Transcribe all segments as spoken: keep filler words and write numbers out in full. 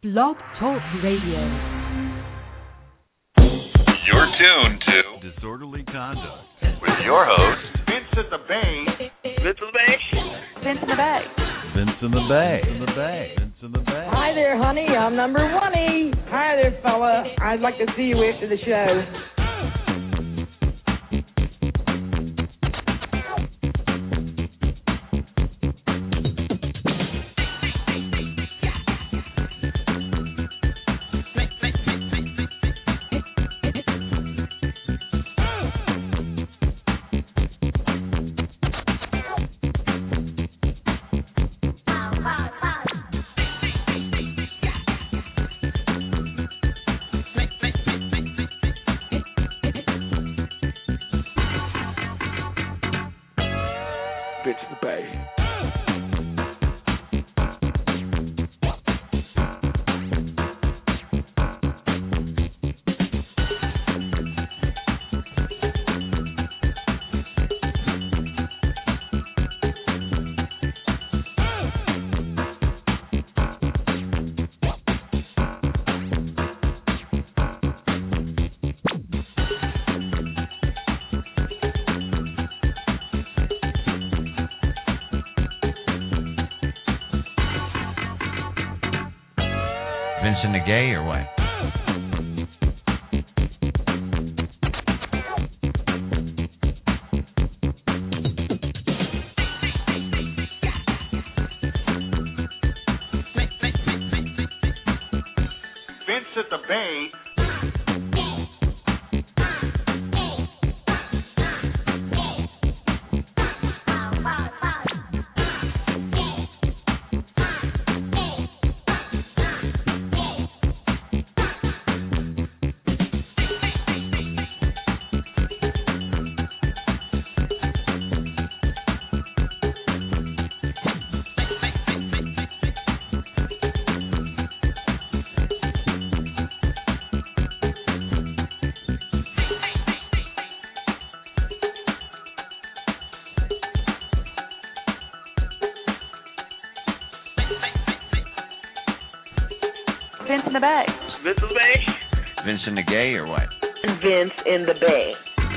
Blog Talk Radio. You're tuned to Disorderly Conduct with your host, Vincent the Bay. Vince the Bay. Vince in the Bay. Vince in the Bay. Vince in the Bay. Vince in the Bay. Hi there, honey. I'm number one-y. Hi there, fella. I'd like to see you after the show. Vincent the Gay or what? Vincent the Bay. Vince in the Bay. Vince the Bay. Vincent the Gay or what? Vince in the Bay.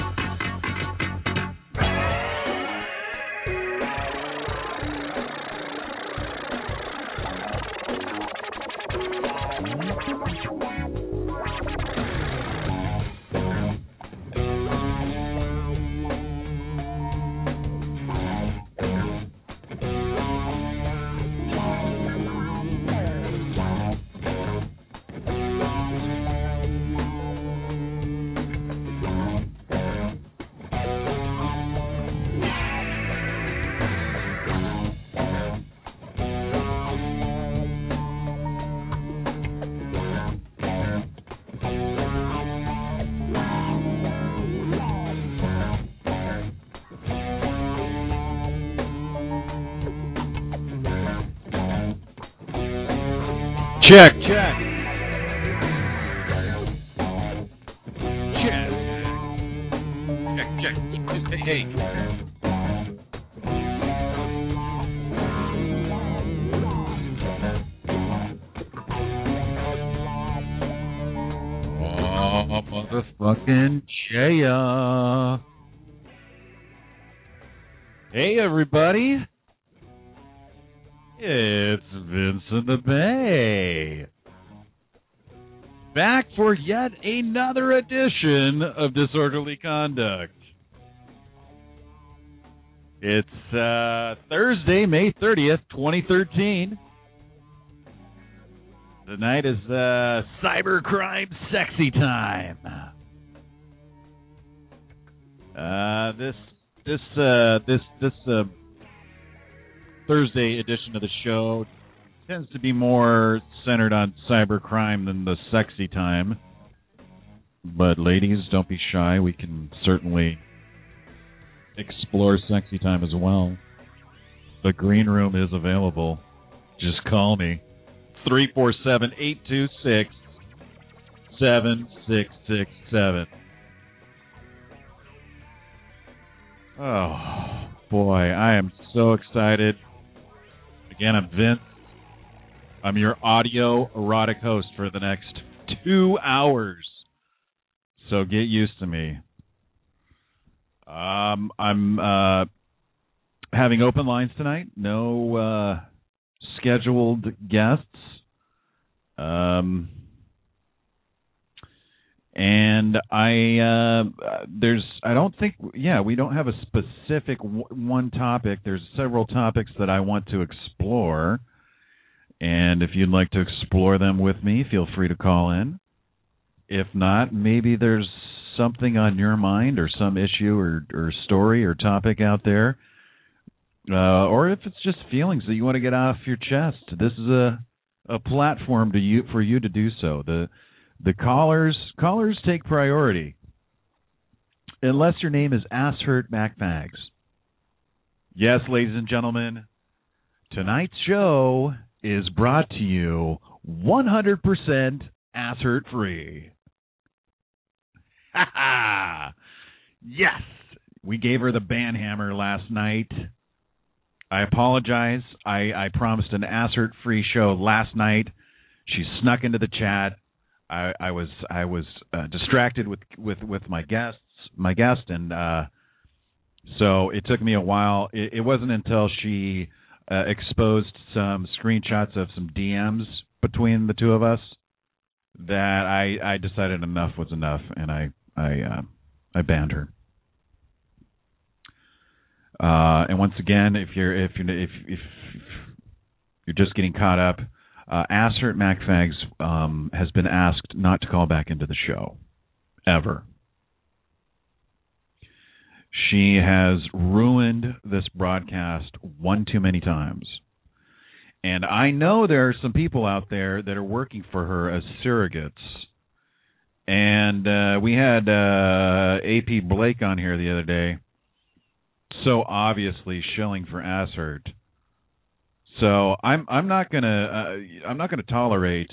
Check. Check. Check. Check. Check. Hey. Oh, motherfucking Jaya. Hey, everybody. It's Vince in the Bay. Back for yet another edition of Disorderly Conduct. It's uh, Thursday, May thirtieth, twenty thirteen. Tonight is uh, cybercrime sexy time. Uh, this this uh, this this uh, Thursday edition of the show tends to be more centered on cybercrime than the sexy time. But ladies, don't be shy. We can certainly explore sexy time as well. The green room is available. Just call me. three four seven, eight two six, seven six six seven. Oh, boy, I am so excited. Again, I'm Vince. I'm your audio erotic host for the next two hours. So get used to me. Um, I'm uh, having open lines tonight. No uh, scheduled guests. Um, and I uh, there's I don't think yeah we don't have a specific w- one topic. There's several topics that I want to explore. And if you'd like to explore them with me, feel free to call in. If not, maybe there's something on your mind or some issue or, or story or topic out there. Uh, or if it's just feelings that you want to get off your chest, this is a a platform to you for you to do so. The the callers callers take priority. Unless your name is Asshurt MacFags. Yes, ladies and gentlemen, tonight's show is brought to you one hundred percent Asshurt free. Ha ha! Yes! We gave her the banhammer last night. I apologize. I, I promised an Asshurt free show last night. She snuck into the chat. I, I was I was uh, distracted with, with, with my guests, my guest, and uh, so it took me a while. It, it wasn't until she Uh, exposed some screenshots of some D Ms between the two of us that I, I decided enough was enough, and I I uh, I banned her. Uh, and once again, if you're if you if, if if you're just getting caught up, uh, Asshurt MacFags um, has been asked not to call back into the show ever. She has ruined this broadcast one too many times. And I know there are some people out there that are working for her as surrogates. And uh, we had uh, A P Blake on here the other day, so obviously shilling for Asshurt. So I'm I'm not gonna uh, I'm not gonna tolerate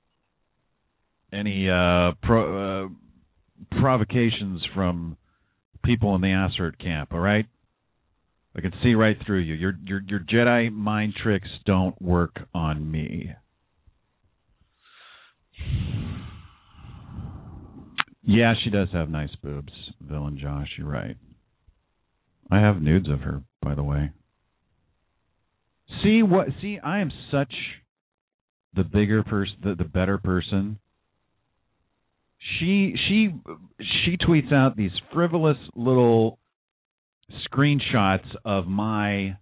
any uh, pro, uh, provocations from people in the Asshurt camp, all right? I can see right through you. Your your your Jedi mind tricks don't work on me. Yeah, she does have nice boobs, Villain Josh, you're right. I have nudes of her, by the way. See what see, I am such the bigger person the, the better person. She she she tweets out these frivolous little screenshots of my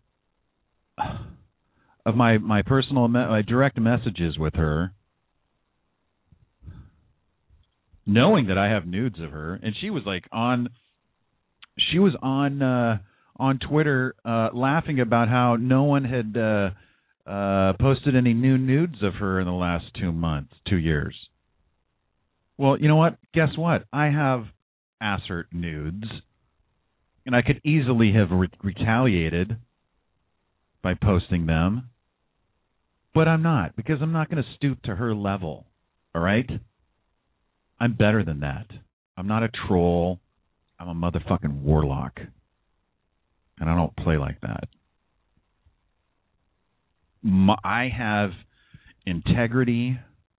of my my personal me- my direct messages with her, knowing that I have nudes of her, and she was like on she was on uh, on Twitter uh, laughing about how no one had uh, uh, posted any new nudes of her in the last two months, two years. Well, you know what? Guess what? I have Asshurt nudes, and I could easily have re- retaliated by posting them, but I'm not, because I'm not going to stoop to her level, all right? I'm better than that. I'm not a troll. I'm a motherfucking warlock, and I don't play like that. My, I have integrity.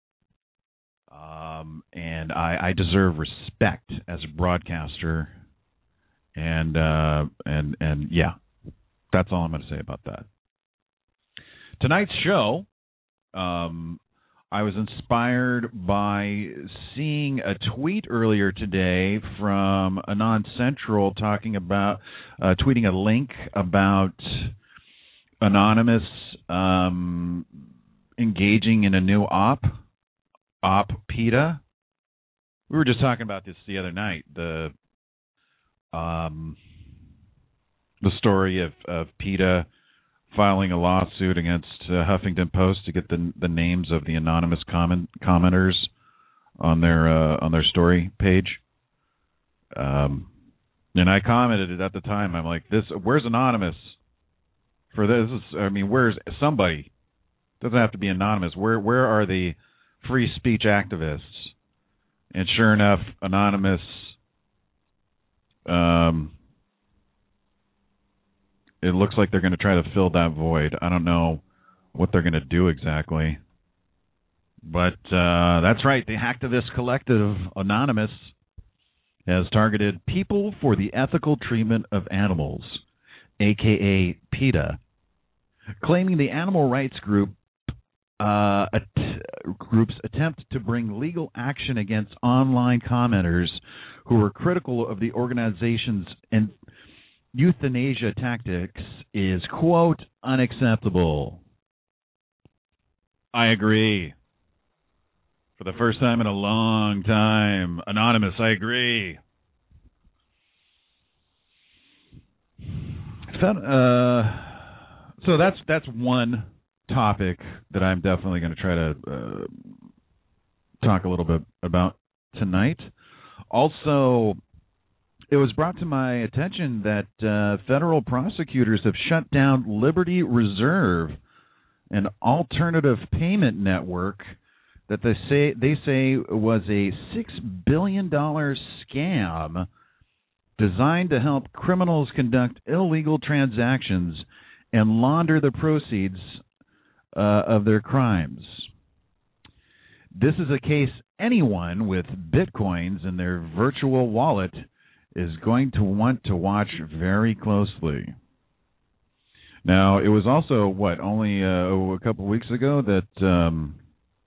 Um, and I, I deserve respect as a broadcaster, and uh, and and yeah, that's all I'm going to say about that. Tonight's show, um, I was inspired by seeing a tweet earlier today from Anon Central talking about uh, tweeting a link about Anonymous um, engaging in a new op. Op PETA. We were just talking about this the other night. The um, the story of, of PETA filing a lawsuit against uh, Huffington Post to get the the names of the anonymous comment, commenters on their uh, on their story page. Um, and I commented it at the time. I'm like, "This, where's Anonymous for this? Is, I mean, where's somebody? Doesn't have to be anonymous. Where where are the free speech activists?" And sure enough, Anonymous um, it looks like they're going to try to fill that void. I don't know what they're going to do exactly. But uh, that's right. The Hacktivist Collective Anonymous has targeted People for the Ethical Treatment of Animals, a k a. PETA, claiming the animal rights group uh, at- group's attempt to bring legal action against online commenters who were critical of the organization's and euthanasia tactics is, quote, unacceptable. I agree. For the first time in a long time. Anonymous, I agree. Uh, so that's that's one topic that I'm definitely going to try to uh, talk a little bit about tonight. Also, it was brought to my attention that uh, federal prosecutors have shut down Liberty Reserve, an alternative payment network that they say they say was a six billion dollars scam designed to help criminals conduct illegal transactions and launder the proceeds uh, of their crimes. This is a case anyone with bitcoins in their virtual wallet is going to want to watch very closely. Now, it was also, what, only uh, a couple weeks ago that um,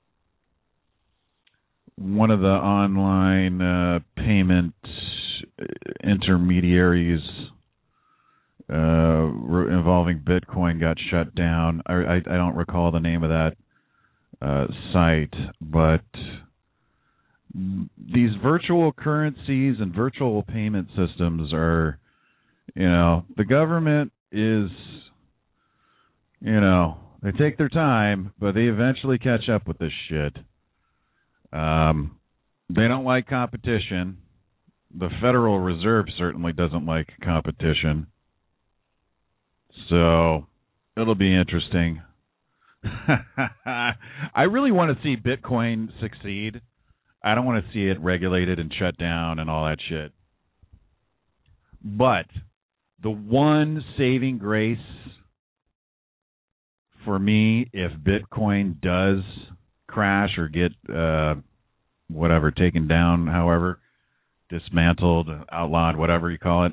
one of the online uh, payment intermediaries uh, involving Bitcoin got shut down. I, I, I don't recall the name of that uh, site, but these virtual currencies and virtual payment systems are, you know, the government is, you know, they take their time, but they eventually catch up with this shit. Um, they don't like competition. The Federal Reserve certainly doesn't like competition. So it'll be interesting. I really want to see Bitcoin succeed. I don't want to see it regulated and shut down and all that shit. But the one saving grace for me, if Bitcoin does crash or get uh, whatever taken down, however, dismantled, outlawed, whatever you call it,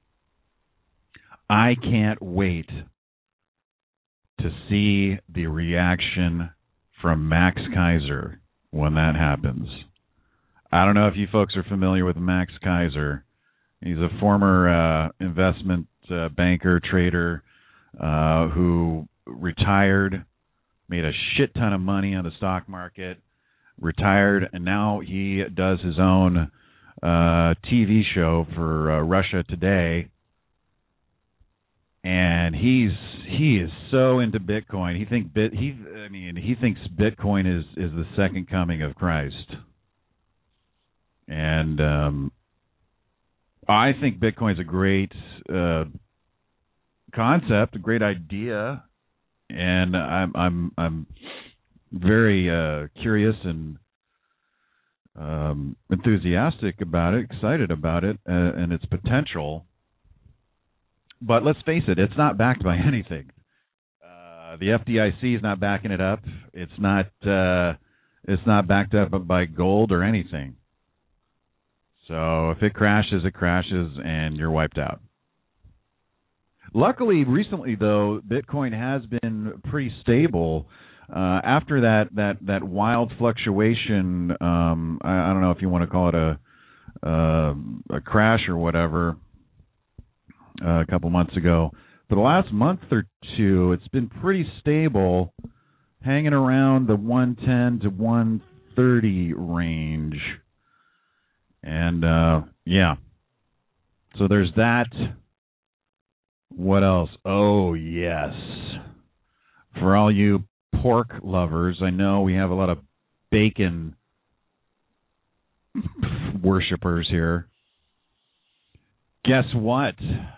I can't wait to see the reaction from Max Keiser when that happens. I don't know if you folks are familiar with Max Keiser. He's a former uh, investment uh, banker, trader, uh, who retired, made a shit ton of money on the stock market, retired, and now he does his own uh, T V show for uh, Russia Today. And he's he is so into Bitcoin. He think bit he I mean he thinks Bitcoin is, is the second coming of Christ. And um, I think Bitcoin is a great uh, concept, a great idea, and I'm I'm I'm very uh, curious and um, enthusiastic about it, excited about it, uh, and its potential. But let's face it, it's not backed by anything. Uh, the F D I C is not backing it up. It's not uh, it's not backed up by gold or anything. So if it crashes, it crashes, and you're wiped out. Luckily, recently, though, Bitcoin has been pretty stable. Uh, after that, that, that wild fluctuation, um, I, I don't know if you want to call it a, uh, a crash or whatever, uh, a couple months ago. For the last month or two, it's been pretty stable, hanging around the one ten to one thirty range. And, uh, yeah. So there's that. What else? Oh, yes. For all you pork lovers, I know we have a lot of bacon worshipers here. Guess what?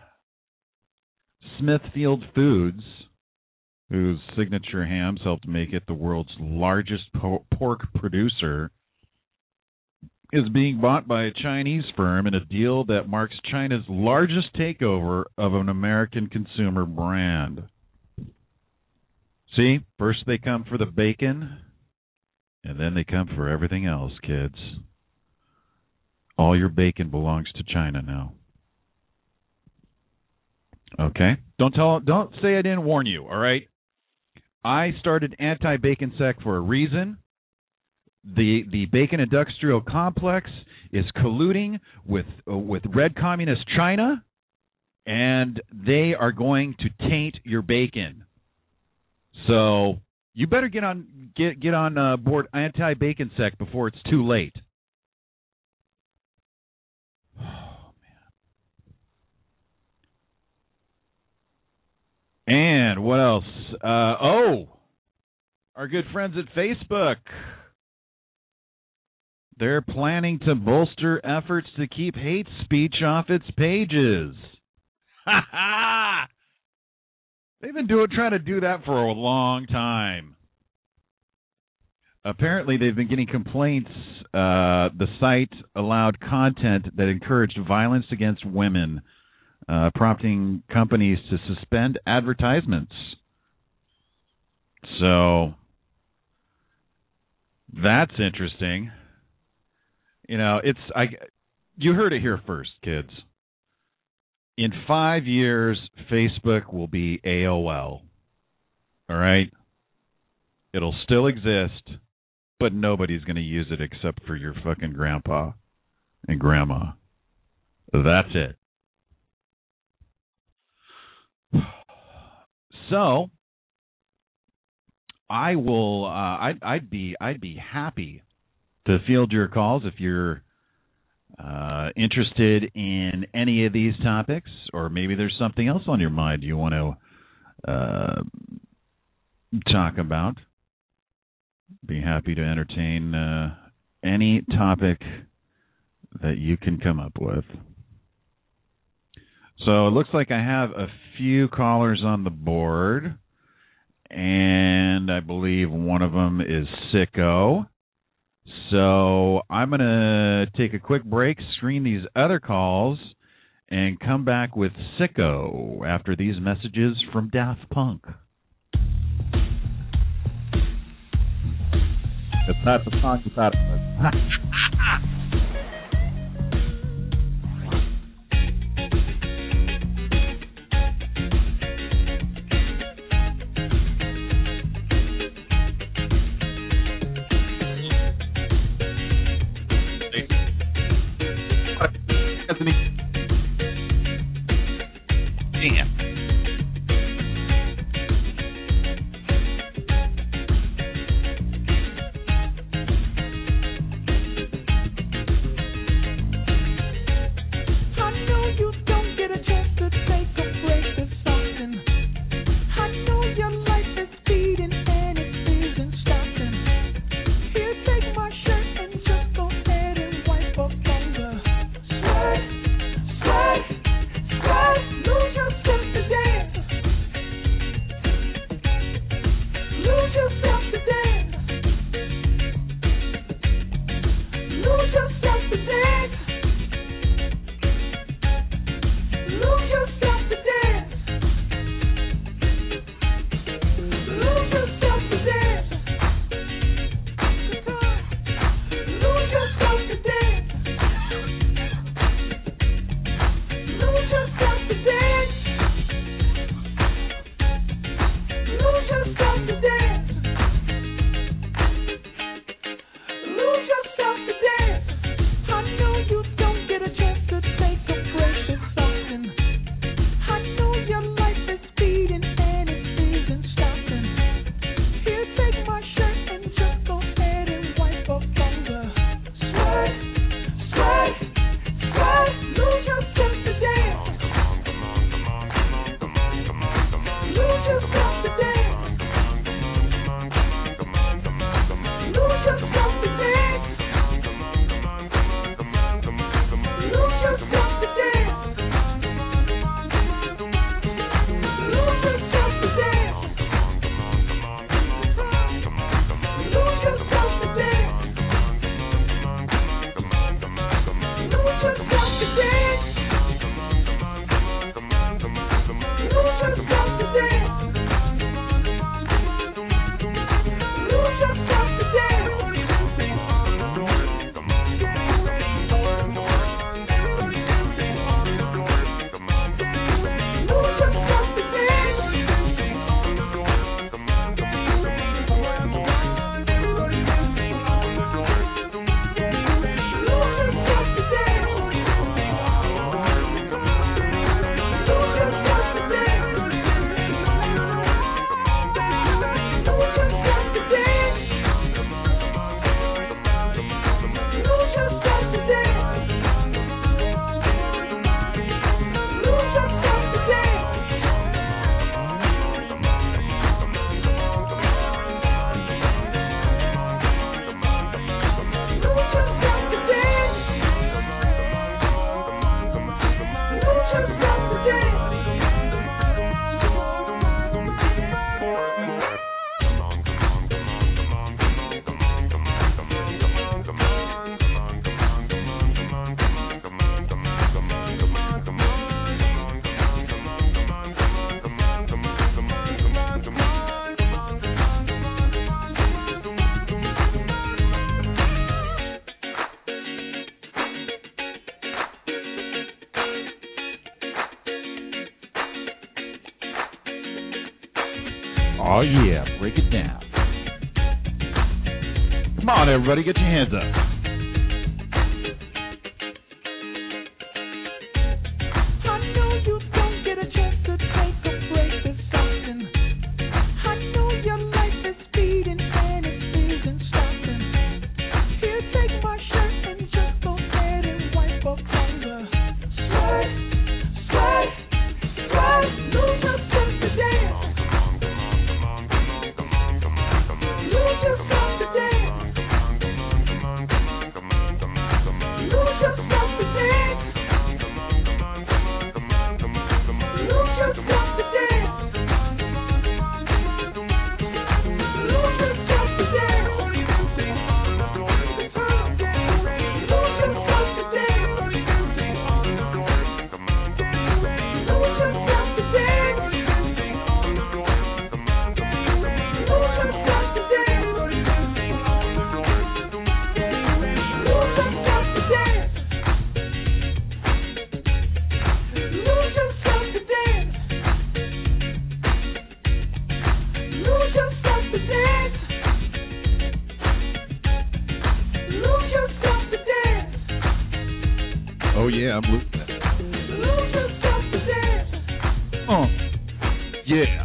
Smithfield Foods, whose signature hams helped make it the world's largest po- pork producer, is being bought by a Chinese firm in a deal that marks China's largest takeover of an American consumer brand. See, first they come for the bacon, And then they come for everything else, kids. All your bacon belongs to China now. Okay? Don't tell don't say I didn't warn you, all right? I started anti-bacon sec for a reason. The the bacon industrial complex is colluding with uh, with red communist China, and they are going to taint your bacon. So you better get on get get on uh, board anti-bacon sec before it's too late. Oh man! And what else? Uh, oh, our good friends at Facebook. They're planning to bolster efforts to keep hate speech off its pages. Ha ha! They've been doing trying to do that for a long time. Apparently, they've been getting complaints. Uh, the site allowed content that encouraged violence against women, uh, prompting companies to suspend advertisements. So that's interesting. You know, it's I. You heard it here first, kids. In five years, Facebook will be A O L. All right? It'll still exist, but nobody's going to use it except for your fucking grandpa and grandma. That's it. So, I will. Uh, I'd, I'd be. I'd be happy to field your calls if you're uh, interested in any of these topics, or maybe there's something else on your mind you want to uh, talk about. Be happy to entertain uh, any topic that you can come up with. So it looks like I have a few callers on the board, and I believe one of them is Sicko. So I'm going to take a quick break, screen these other calls, and come back with Sicko after these messages from Daft Punk. It's not the song, it's not Damn. Oh, yeah. Break it down. Come on, everybody. Get your hands up. Oh, yeah, I'm with that. Oh, yeah.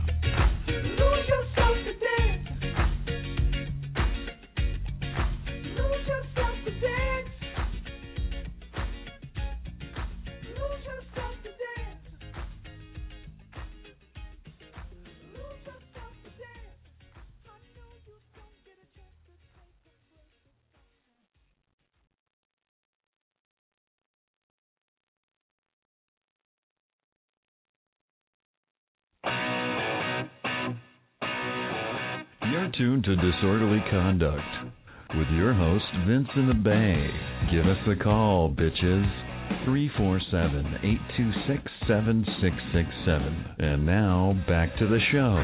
You're tuned to Disorderly Conduct with your host, Vince in the Bay. Give us a call, bitches. three four seven, eight two six, seven six six seven. And now, back to the show.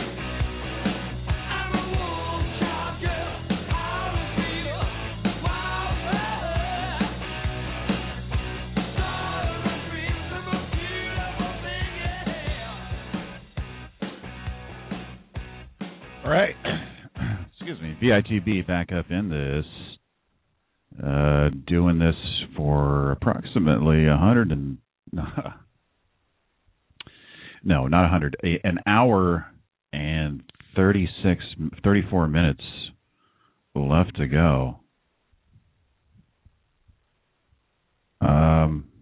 All right. Excuse me. V I T B back up in this. Uh, doing this for approximately a hundred and no, not a hundred, an hour and thirty-six, thirty-four minutes left to go. Um,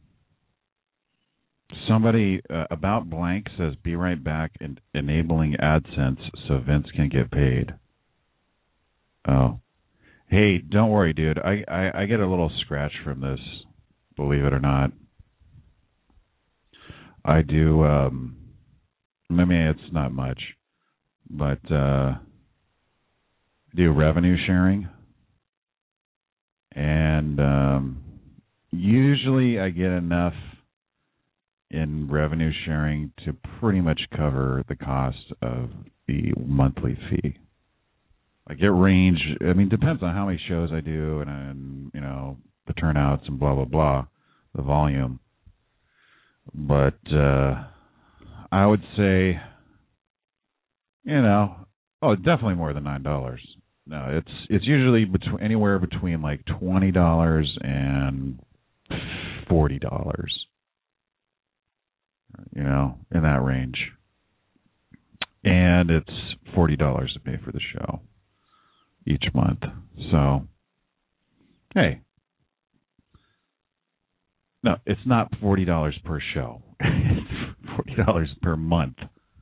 somebody uh, about blank says, "Be right back," and enabling AdSense so Vince can get paid. Oh. Hey, don't worry, dude. I, I, I get a little scratch from this, believe it or not. I do, um, I mean, it's not much, but uh, I do revenue sharing. And um, usually I get enough in revenue sharing to pretty much cover the cost of the monthly fee. I get range. I mean, depends on how many shows I do and, and, you know, the turnouts and blah, blah, blah, the volume. But uh, I would say, you know, oh, definitely more than nine dollars. No, it's it's usually between anywhere between like twenty dollars and forty dollars, you know, in that range. And it's forty dollars to pay for the show each month. So, hey. No, it's not forty dollars per show. It's forty dollars per month.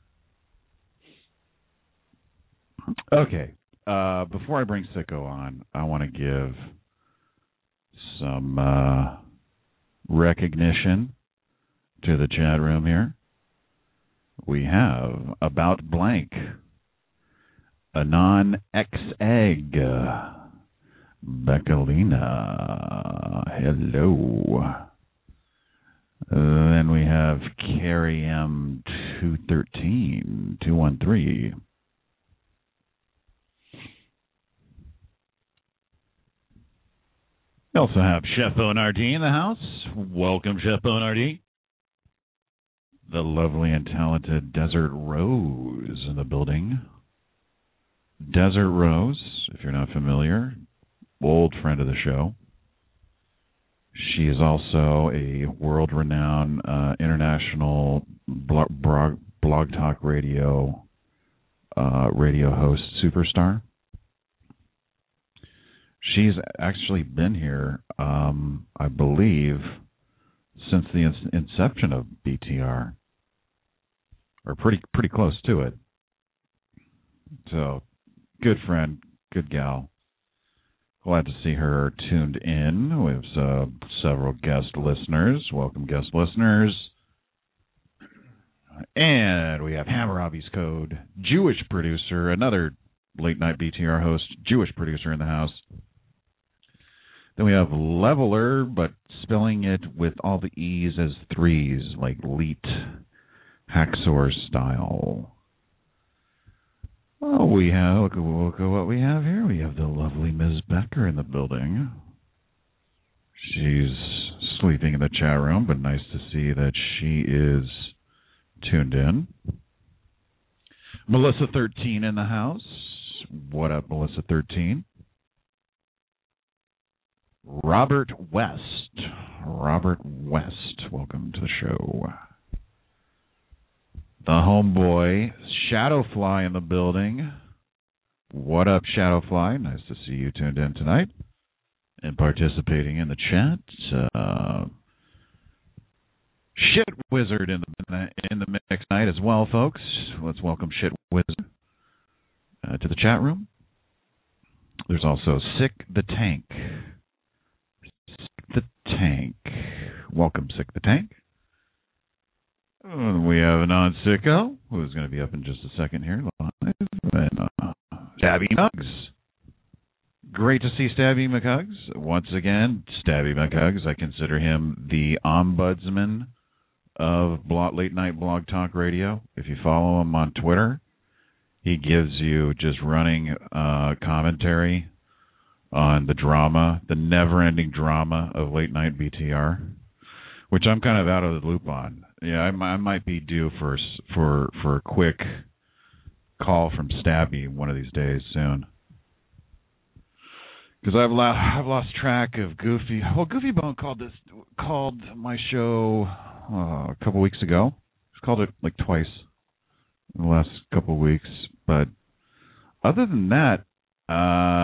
Okay. Uh, before I bring Sicko on, I want to give some uh, recognition to the chat room here. We have About Blank, Anon X-Egg, Beckalina, hello. Then we have Carrie M two thirteen, two one three. We also have Chef Bonardi in the house. Welcome, Chef Bonardi. the lovely and talented Desert Rose in the building. Desert Rose, if you're not familiar, old friend of the show. She is also a world-renowned uh, international blog, blog, blog talk radio uh, radio host superstar. She's actually been here, um, I believe, since the in- inception of B T R, or pretty pretty close to it. So, good friend, good gal. Glad to see her tuned in. We have uh, several guest listeners. Welcome, guest listeners. And we have Hammurabi's Code, Jewish producer, another late-night B T R host, Jewish producer in the house. Then we have Leveler, but spelling it with all the E's as threes, like Leet, Hacksaw style. Oh, we have, look at, look at what we have here. We have the lovely Miz Becker in the building. She's sleeping in the chat room, but nice to see that she is tuned in. Melissa thirteen in the house. What up, Melissa thirteen? Robert West. Robert West, welcome to the show. The homeboy, Shadowfly in the building. What up, Shadowfly? Nice to see you tuned in tonight and participating in the chat. Uh, Shit Wizard in the in the mix tonight as well, folks. Let's welcome Shit Wizard uh, to the chat room. There's also Sick the Tank. Sick the Tank. Welcome, Sick the Tank. Uh, we have a non-sicko who's going to be up in just a second here. And, uh, Stabby Muggs. Great to see Stabby McHugs. Once again, Stabby McHugs, I consider him the ombudsman of blog, late night blog talk radio. If you follow him on Twitter, he gives you just running uh, commentary on the drama, the never-ending drama of late night B T R, which I'm kind of out of the loop on. Yeah, I, I might be due for for for a quick call from Stabby one of these days soon, because I've lo- I've lost track of Goofy. Well, Goofy Bone called this called my show uh, a couple weeks ago. He's called it like twice in the last couple of weeks, but other than that, uh,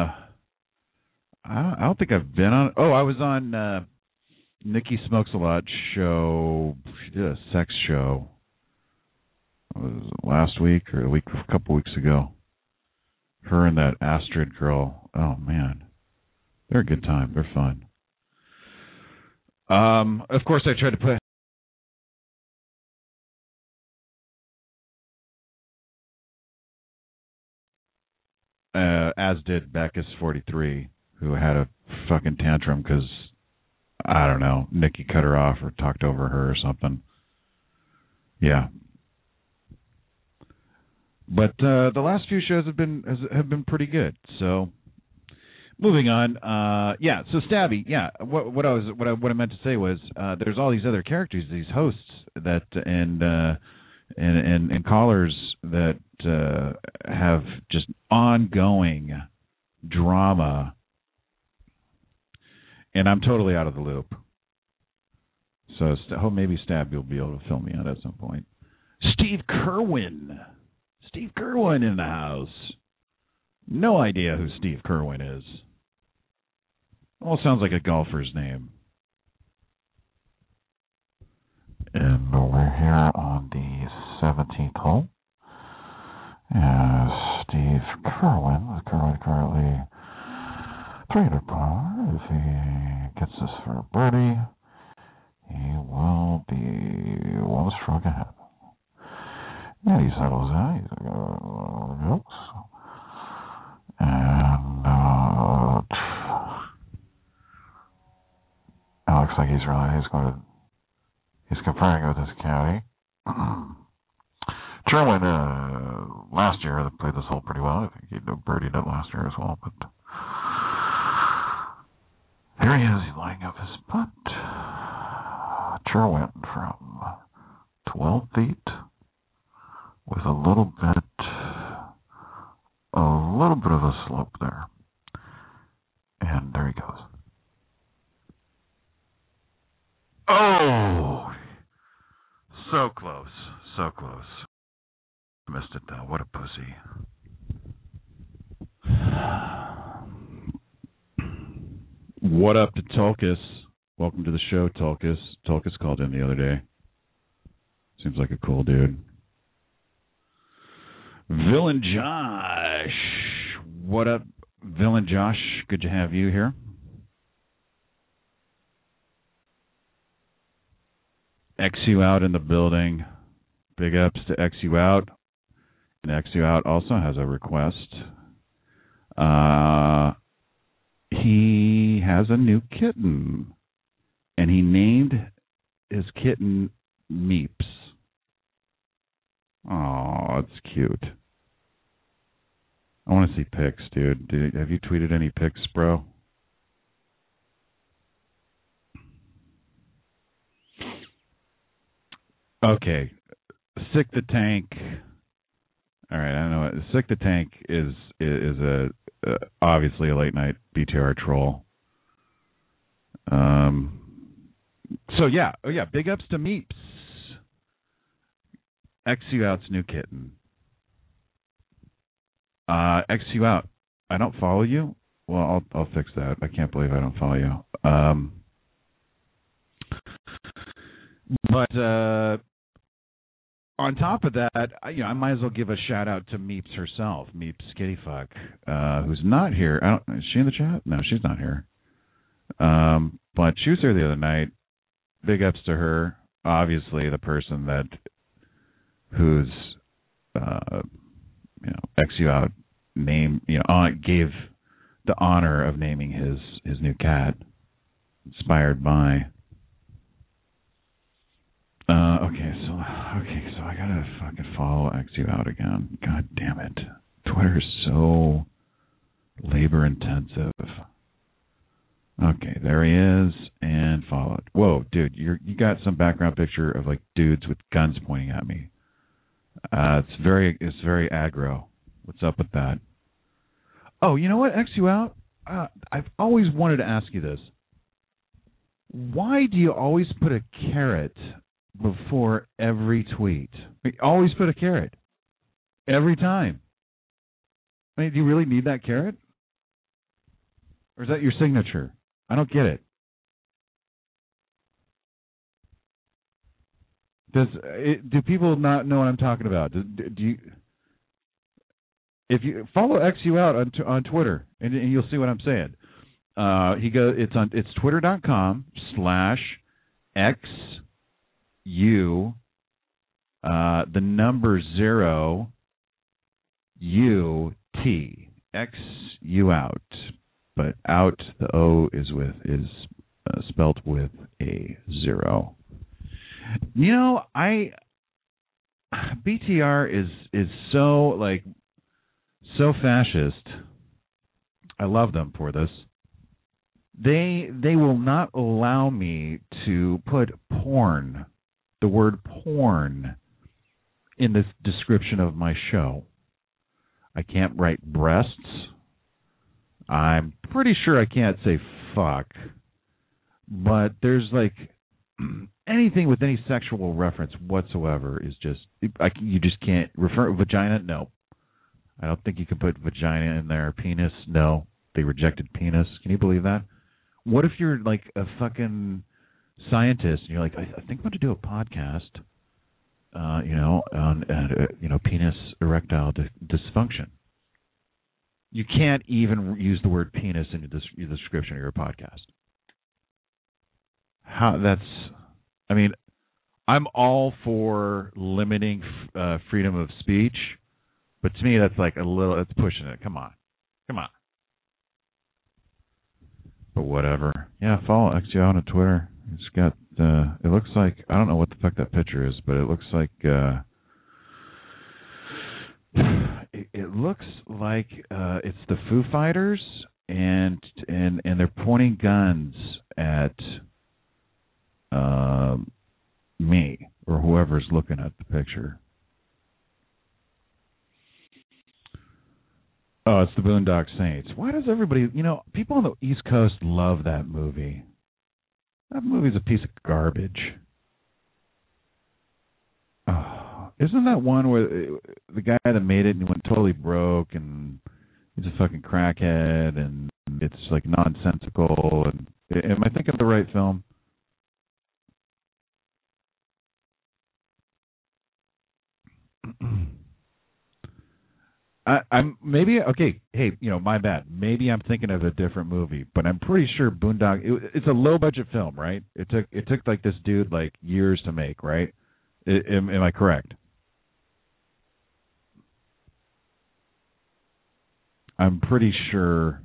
I don't, I don't think I've been on. Oh, I was on. Uh, Nikki Smokes a Lot show. She did a sex show. It was last week or a week, a couple weeks ago. Her and that Astrid girl. Oh man, they're a good time. They're fun. Um, of course, I tried to put. Uh, as did Bacchus forty-three, who had a fucking tantrum because. I don't know, Nikki cut her off or talked over her or something. Yeah. But uh, the last few shows have been have been pretty good. So, moving on. Uh, yeah. So Stabby. Yeah. What, what I was what I what I meant to say was uh, there's all these other characters, these hosts that and uh, and, and and callers that uh, have just ongoing drama. And I'm totally out of the loop. So oh, maybe Stab will be able to fill me out at some point. Steve Kerwin. Steve Kerwin in the house. No idea who Steve Kerwin is. Well, sounds like a golfer's name. And we're here on the seventeenth hole. Uh, Steve Kerwin. Kerwin currently three under par. If he gets this for a birdie, he will be one stroke ahead. Yeah, he settles in. He's got a jokes. And uh, it looks like he's really he's going to he's comparing with his caddy. Sherwin uh, last year they played this hole pretty well. I think he birdied it last year as well, but. Here he is, he's lining up his putt. Sherwin from twelve feet Oh, so close, so close. Missed it though. What a pussy. What up to Tulkus? Welcome to the show, Tulkus. Tulkus called in the other day. Seems like a cool dude. Villain Josh. What up, Villain Josh? Good to have you here. X U Out in the building. Big ups to X U Out. And X U Out also has a request. Uh, he has a new kitten. And he named his kitten Meeps. Oh, it's cute. I want to see pics, dude. Did, have you tweeted any pics, bro? Okay. Sick the Tank. All right, I know. Sick the Tank is is a uh, obviously a late night B T R troll. Um. So yeah, oh yeah, big ups to Meeps. X U Out's new kitten. Uh, X U Out. I don't follow you. Well, I'll I'll fix that. I can't believe I don't follow you. Um. But uh, on top of that, I, you know, I might as well give a shout out to Meeps herself, Meeps Kittyfuck, uh, who's not here. I don't. Is she in the chat? No, she's not here. Um, but she was here the other night. Big ups to her. Obviously, the person that who's uh, you know X U Out name you know uh, gave the honor of naming his his new cat, inspired by. Uh, okay, so okay, so I gotta fucking follow X U Out again. God damn it, Twitter is so labor intensive. Okay, there he is, and follow it. Whoa, dude, you're you got some background picture of like dudes with guns pointing at me. Uh, it's very it's very aggro. What's up with that? Oh, you know what, X U Out? Uh, I've always wanted to ask you this. Why do you always put a carrot before every tweet? I mean, always put a carrot. Every time. I mean, do you really need that carrot? Or is that your signature? I don't get it. Does it, do people not know what I'm talking about? Do, do you? If you follow X U Out on on Twitter, and, and you'll see what I'm saying. Uh, he go. It's on. It's twitter dot com slash X U. Uh, the number zero U T X U Out. But out, the O is with is uh, spelt with a zero. You know, I B T R is is so like so fascist. I love them for this. They they will not allow me to put porn, the word porn, in the description of my show. I can't write breasts. I'm pretty sure I can't say fuck, but there's like anything with any sexual reference whatsoever is just, I, you just can't refer, vagina, no. I don't think you can put vagina in there. Penis, no. They rejected penis. Can you believe that? What if you're like a fucking scientist and you're like, I, I think I'm going to do a podcast, uh, you know, on, uh, you know, penis erectile di- dysfunction. You can't even use the word penis in the description of your podcast. How that's, I mean, I'm all for limiting uh, freedom of speech, but to me that's like a little, that's pushing it. Come on, come on. But whatever. Yeah, follow X U Out on Twitter. It's got, uh, it looks like, I don't know what the fuck that picture is, but it looks like. Uh, It, it looks like uh, it's the Foo Fighters, and and and they're pointing guns at uh, me or whoever's looking at the picture. Oh, it's the Boondock Saints. Why does everybody, you know, people on the East Coast love that movie. That movie's a piece of garbage. Oh, isn't that one where the guy that made it and went totally broke and he's a fucking crackhead and it's like nonsensical? And am I thinking of the right film? I, I'm maybe okay. Hey, you know, my bad. Maybe I'm thinking of a different movie, but I'm pretty sure Boondock. It, it's a low budget film, right? It took it took like this dude like years to make, right? I, am, am I correct? I'm pretty sure.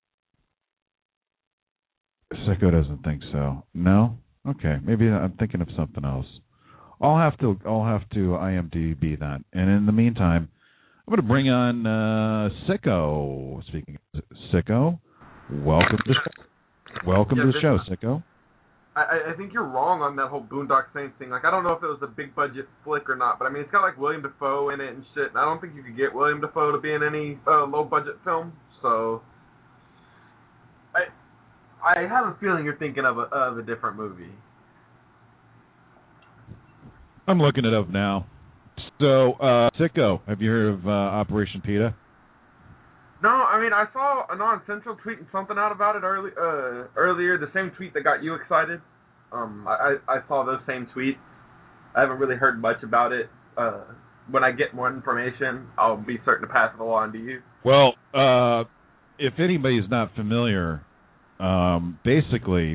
Sicko doesn't think so. No? Okay, maybe I'm thinking of something else. I'll have to I'll have to I M D B that. And in the meantime, I'm going to bring on uh, Sicko. Speaking of Sicko, welcome to welcome yeah, to the show, Sicko. I, I think you're wrong on that whole Boondock Saints thing. Like, I don't know if it was a big budget flick or not, but I mean, it's got like William Dafoe in it and shit. And I don't think you could get William Dafoe to be in any uh, low budget film. So, I I have a feeling you're thinking of a of a different movie. I'm looking it up now. So, uh, Sicko, have you heard of uh, Operation PETA? No, I mean, I saw a non-essential tweeting something out about it early, uh, earlier, the same tweet that got you excited. Um, I, I saw those same tweets. I haven't really heard much about it. Uh, when I get more information, I'll be certain to pass it along to you. Well, uh, if anybody's not familiar, um, basically,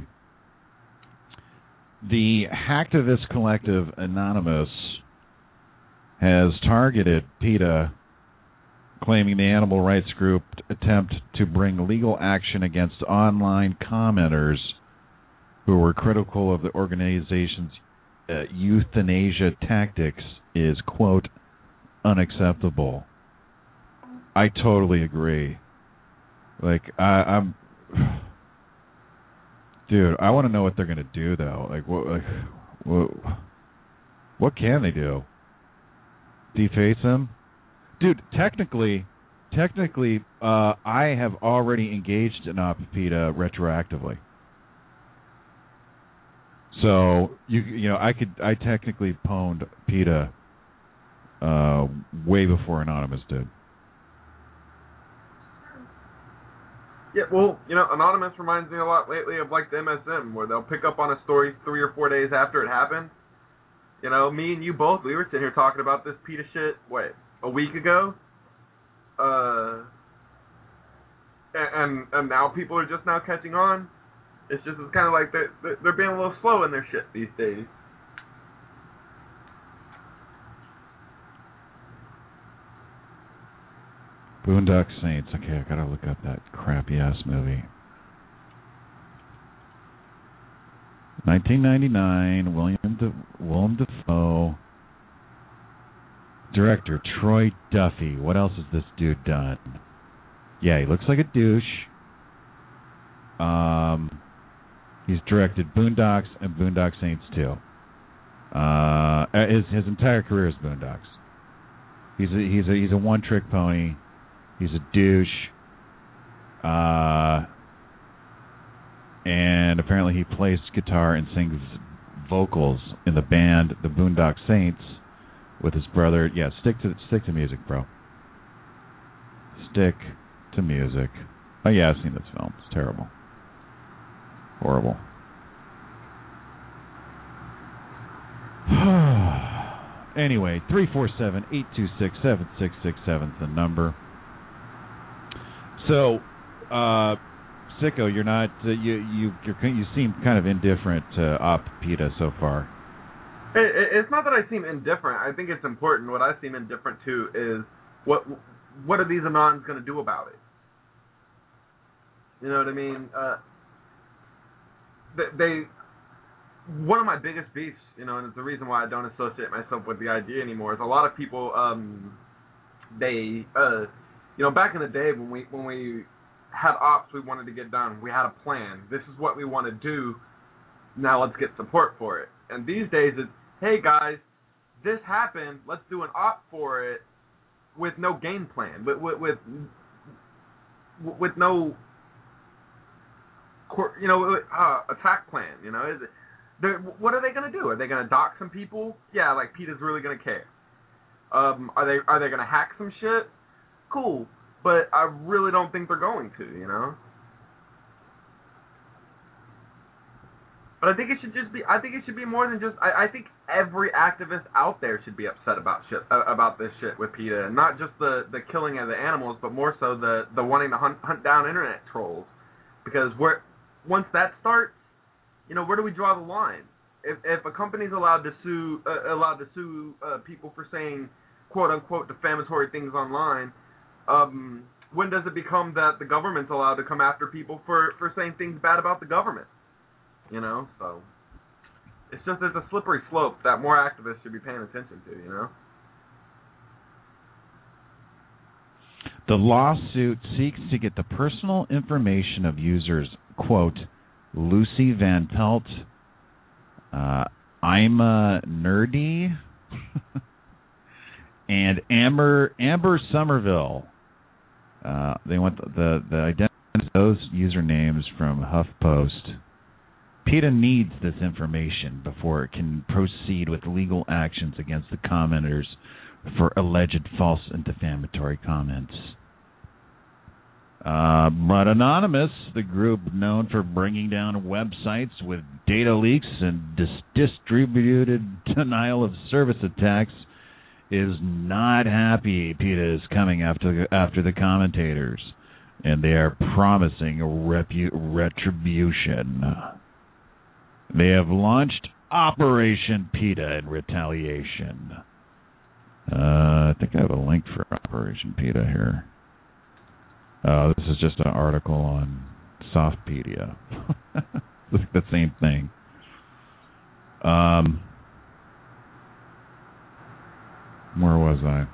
the Hacktivist Collective Anonymous has targeted PETA, claiming the animal rights group attempt to bring legal action against online commenters who were critical of the organization's uh, euthanasia tactics is, quote, unacceptable. I totally agree. Like, I, I'm... Dude, I want to know what they're going to do, though. Like, what, like, what, what can they do? Deface him? Dude, technically, technically, uh, I have already engaged in Op PETA retroactively. So you you know I could I technically pwned PETA uh, way before Anonymous did. Yeah, well, you know, Anonymous reminds me a lot lately of like the M S M, where they'll pick up on a story three or four days after it happened. You know, me and you both, we were sitting here talking about this PETA shit, wait, a week ago? Uh, and, and now people are just now catching on. It's just, it's kind of like they're, they're being a little slow in their shit these days. Boondock Saints. Okay, I gotta look up that crappy-ass movie. nineteen ninety-nine, William De- Willem Dafoe. Director, Troy Duffy. What else has this dude done? Yeah, he looks like a douche. Um, he's directed Boondocks and Boondock Saints two. Uh, his his entire career is Boondocks. He's a, he's a he's a one-trick pony. He's a douche. Uh, and apparently he plays guitar and sings vocals in the band the Boondock Saints with his brother. Yeah, stick to stick to music, bro. Stick to music. Oh yeah, I've seen this film. It's terrible. Horrible. Anyway, three four seven, eight two six, seven six six seven is the number. So, uh, Sicko, you're not uh, you you you're, you seem kind of indifferent to Op PETA so far. It, it's not that I seem indifferent. I think it's important. What I seem indifferent to is what what are these Anons going to do about it? You know what I mean? Uh, they, they one of my biggest beefs, you know, and it's the reason why I don't associate myself with the idea anymore, is a lot of people, um, they, uh, you know, back in the day when we when we had ops we wanted to get done, we had a plan. This is what we want to do. Now let's get support for it. And these days it's, hey guys, this happened. Let's do an op for it with no game plan, with with with, with no you know, uh, attack plan. You know, is it, what are they going to do? Are they going to dock some people? Yeah, like PETA's really going to care. Um, are they are they going to hack some shit? Cool, but I really don't think they're going to. You know. But I think it should just be. I think it should be more than just. I, I think every activist out there should be upset about shit uh, about this shit with PETA, and not just the, the killing of the animals, but more so the, the wanting to hunt hunt down internet trolls, because where once that starts, you know, where do we draw the line? If if a company's allowed to sue uh, allowed to sue uh, people for saying quote unquote defamatory things online, um, when does it become that the government's allowed to come after people for, for saying things bad about the government? You know, so it's just there's a slippery slope that more activists should be paying attention to, you know? The lawsuit seeks to get the personal information of users, quote, Lucy Van Pelt, uh, Ima Nerdy, and Amber Amber Somerville. Uh, they want the, the, the identity of those usernames from HuffPost. PETA needs this information before it can proceed with legal actions against the commenters for alleged false and defamatory comments. Uh, but Anonymous, the group known for bringing down websites with data leaks and dis- distributed denial of service attacks, is not happy PETA is coming after after the commentators, and they are promising a repu- retribution. They have launched Operation PETA in retaliation. Uh, I think I have a link for Operation PETA here. Uh, this is just an article on Softpedia. It's the same thing. Um, where was I?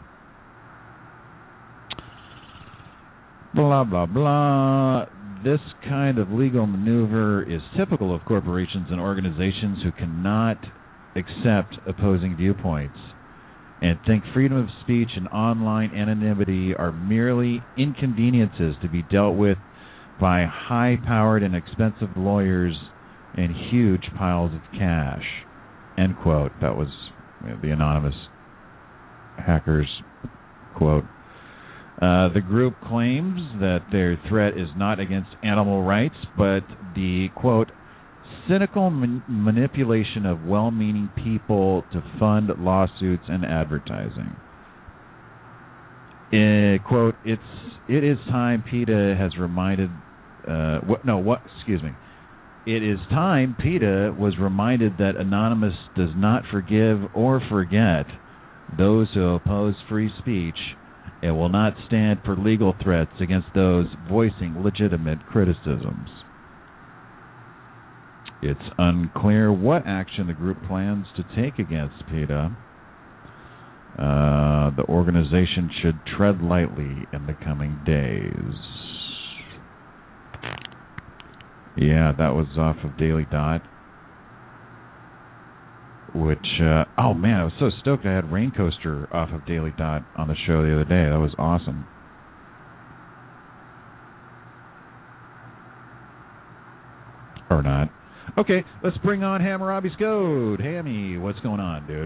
Blah, blah, blah. This kind of legal maneuver is typical of corporations and organizations who cannot accept opposing viewpoints and think freedom of speech and online anonymity are merely inconveniences to be dealt with by high-powered and expensive lawyers and huge piles of cash. End quote. That was the anonymous hacker's quote. Uh, the group claims that their threat is not against animal rights, but the, quote, cynical man- manipulation of well-meaning people to fund lawsuits and advertising. Uh, quote, it's it is time PETA has reminded, uh, what, no, what, excuse me. It is time PETA was reminded that Anonymous does not forgive or forget those who oppose free speech. It will not stand for legal threats against those voicing legitimate criticisms. It's unclear what action the group plans to take against PETA. Uh, the organization should tread lightly in the coming days. Yeah, that was off of Daily Dot. Which, uh, oh man, I was so stoked I had Rain Coaster off of Daily Dot on the show the other day. That was awesome. Or not. Okay, let's bring on Hammurabi's Code. Hammy, what's going on, dude?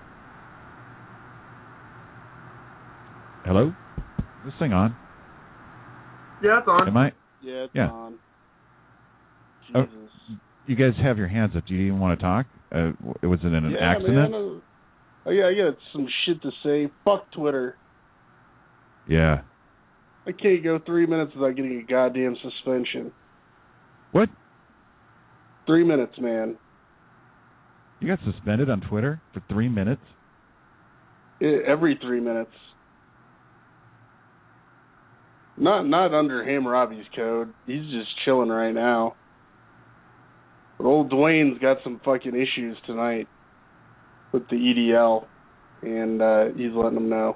Hello? Is this thing on? Yeah, it's on. Am I? Yeah, it's yeah. on. Oh, Jesus. you guys have your hands up. Do you even want to talk? Uh, was it in an yeah, accident? Man, I, I got some shit to say. Fuck Twitter. Yeah. I can't go three minutes without getting a goddamn suspension. What? Three minutes, man. You got suspended on Twitter for three minutes? It, every three minutes. Not not under Hammurabi's code. He's just chilling right now. But old Dwayne's got some fucking issues tonight with the E D L, and uh, he's letting them know.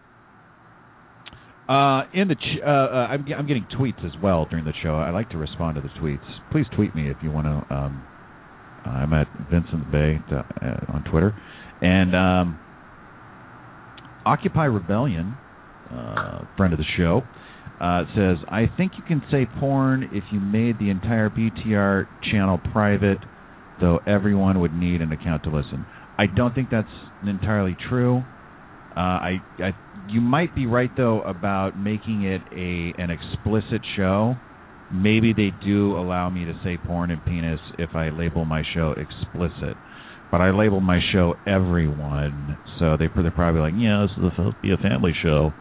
Uh, in the ch- uh, uh, I'm, I'm getting tweets as well during the show. I like to respond to the tweets. Please tweet me if you want to. Um, I'm at Vincent Bay uh, on Twitter, and um, Occupy Rebellion, uh, friend of the show, Uh, it says, I think you can say porn if you made the entire B T R channel private, though everyone would need an account to listen. I don't think that's entirely true. Uh, I, I, you might be right, though, about making it a an explicit show. Maybe they do allow me to say porn and penis if I label my show explicit. But I label my show everyone, so they, they're probably like, yeah, this is a, be a family show.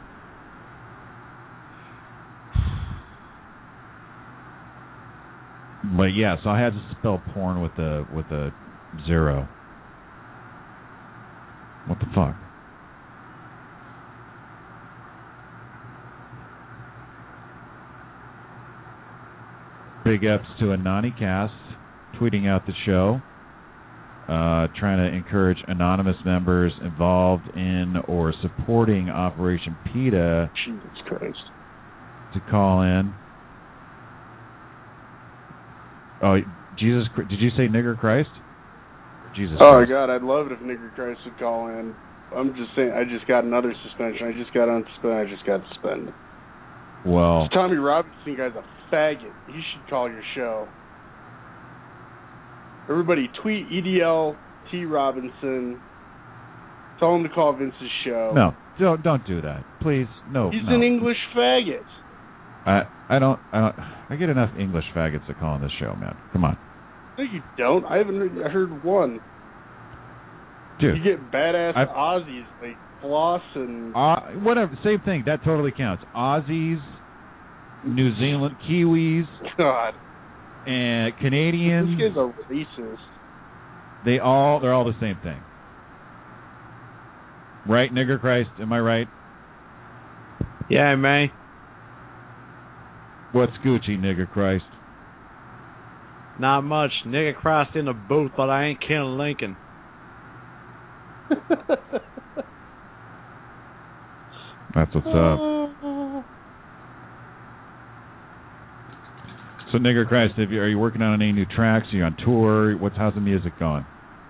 But yeah, so I had to spell porn with a with a zero. What the fuck? Big ups to AnaniCast tweeting out the show, uh, trying to encourage anonymous members involved in or supporting Operation PETA Jesus Christ. to call in. Oh, Jesus! Did you say nigger Christ? Jesus. Oh Christ. my God, I'd love it if nigger Christ would call in. I'm just saying, I just got another suspension. I just got unsuspended. I just got suspended. Well, This Tommy Robinson guy's a faggot. He should call your show. Everybody tweet E D L T Robinson. Tell him to call Vince's show. no, don't don't do that, please. No, He's no. an English faggot. I I don't I don't I get enough English faggots to call on this show, man. Come on, No, you don't. I haven't heard, I heard one. dude. You get badass I've- Aussies like Floss and Uh, whatever, same thing. That totally counts. Aussies, New Zealand, Kiwis, God. and Canadians. This guy's a racist. They all they're all the same thing, right? Nigger Christ, am I right? Yeah, man. What's Gucci, nigger Christ? Not much. Nigga Christ in the booth, but I ain't killing Lincoln. That's what's up. So, nigger Christ, have you, are you working on any new tracks? Are you on tour? What's how's the music going?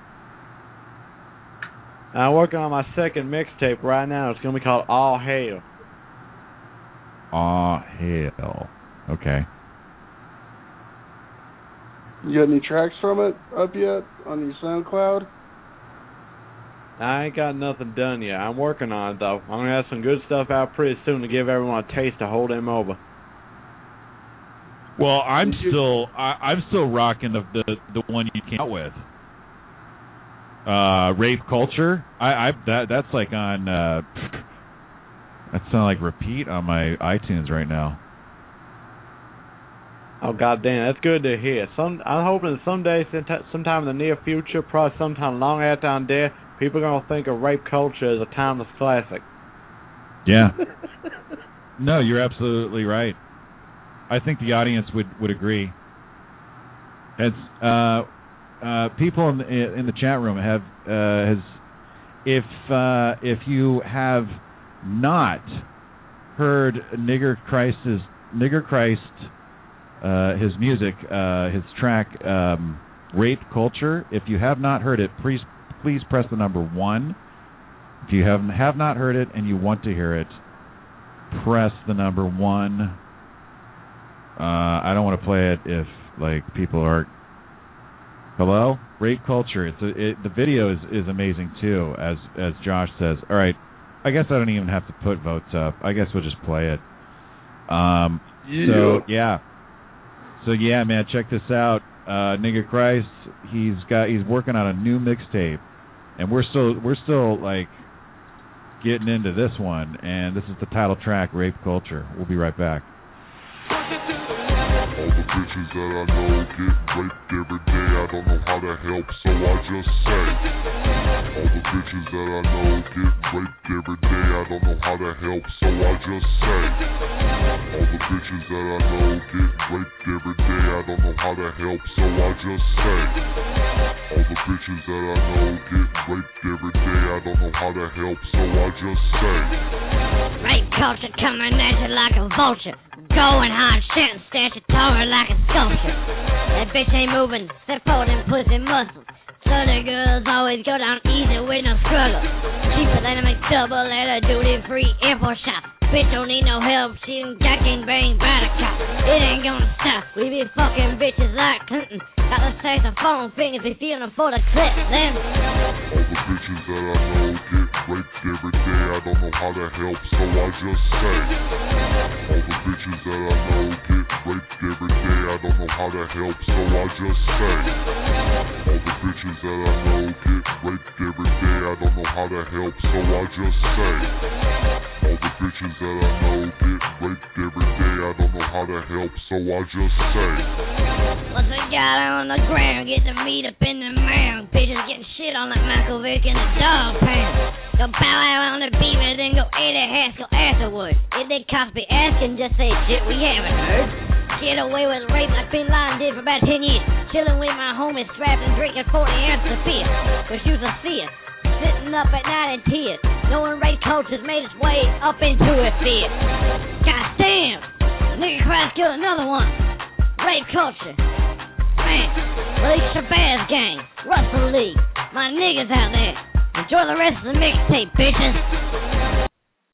I'm working on my second mixtape right now. It's gonna be called All Hail. Aw, hell. Okay. You got any tracks from it up yet on your SoundCloud? I ain't got nothing done yet. I'm working on it though. I'm gonna have some good stuff out pretty soon to give everyone a taste to hold them over. Well, I'm still I, I'm still rocking the, the the one you came out with. Uh, Rape Culture. I, I that that's like on. Uh, that sounds like repeat on my iTunes right now. Oh goddamn, that's good to hear. Some I'm hoping that someday, sometime in the near future, probably sometime long after I'm dead, people are gonna think of Rape Culture as a timeless classic. Yeah. No, you're absolutely right. I think the audience would, would agree. As uh, uh, people in the, in the chat room have uh, has if uh, if you have not heard Nigger Christ's Nigger Christ uh, his music uh, his track um, Rape Culture, if you have not heard it, please please press the number one. If you have have not heard it and you want to hear it, press the number one. Uh, I don't want to play it if like people are. Hello, Rape Culture. It's a, it, the video is, is amazing too, as as Josh says. All right, I guess I don't even have to put votes up. I guess we'll just play it. Um, yeah. So yeah, so yeah, man, check this out. Uh, Nigger Christ, he's got he's working on a new mixtape, and we're still we're still like getting into this one, and this is the title track, Rape Culture. We'll be right back. All the bitches that I know get raped every day. I don't know how to help, so I just say. All the bitches that I know get raped every day. I don't know how to help, so I just say. All the bitches that I know get raped every day. I don't know how to help, so I just say. All the bitches that I know get raped every day. I don't know how to help, so I just say. Rape culture coming at you like a vulture. Going hard, shit, statutory like a sculpture. That bitch ain't moving, except for them pussy muscles. So the girls always go down easy with no struggle. Cheaper than a McDouble at a duty-free airport shop. bitch don't need no help. She and Jack ain't bang by the cop. It ain't gonna stop. We be fucking bitches like Clinton. Got the saxophone fingers, they feeling for the clip. Then all the bitches that I know get raped every day. I don't know how to help, so I just say. All the bitches that I know get raped every day. I don't know how to help, so I just say. All the bitches that I know get raped every day. I don't know how to help, so I just say. All the bitches that I know get raped every day. I don't know how to help, so I just say. Once I got on the ground, get the meat up in the mouth. Bitches getting shit on like Michael Vick in a dog pound. Go bow out on the beaver, then go eat a Haskell afterwards. If they cops be asking, just say shit we haven't heard. Get away with rape like Bin Laden did for about ten years. Chilling with my homies, strapped and drinking forty ounces of beer. Cause you a seer, sitting up at night in tears, knowing rape culture's made its way up into a fear. God damn, nigga Christ killed another one. Rape culture. Man, Malik Shabazz gang, Russell Lee, my niggas out there. Enjoy the rest of the mixtape, bitches.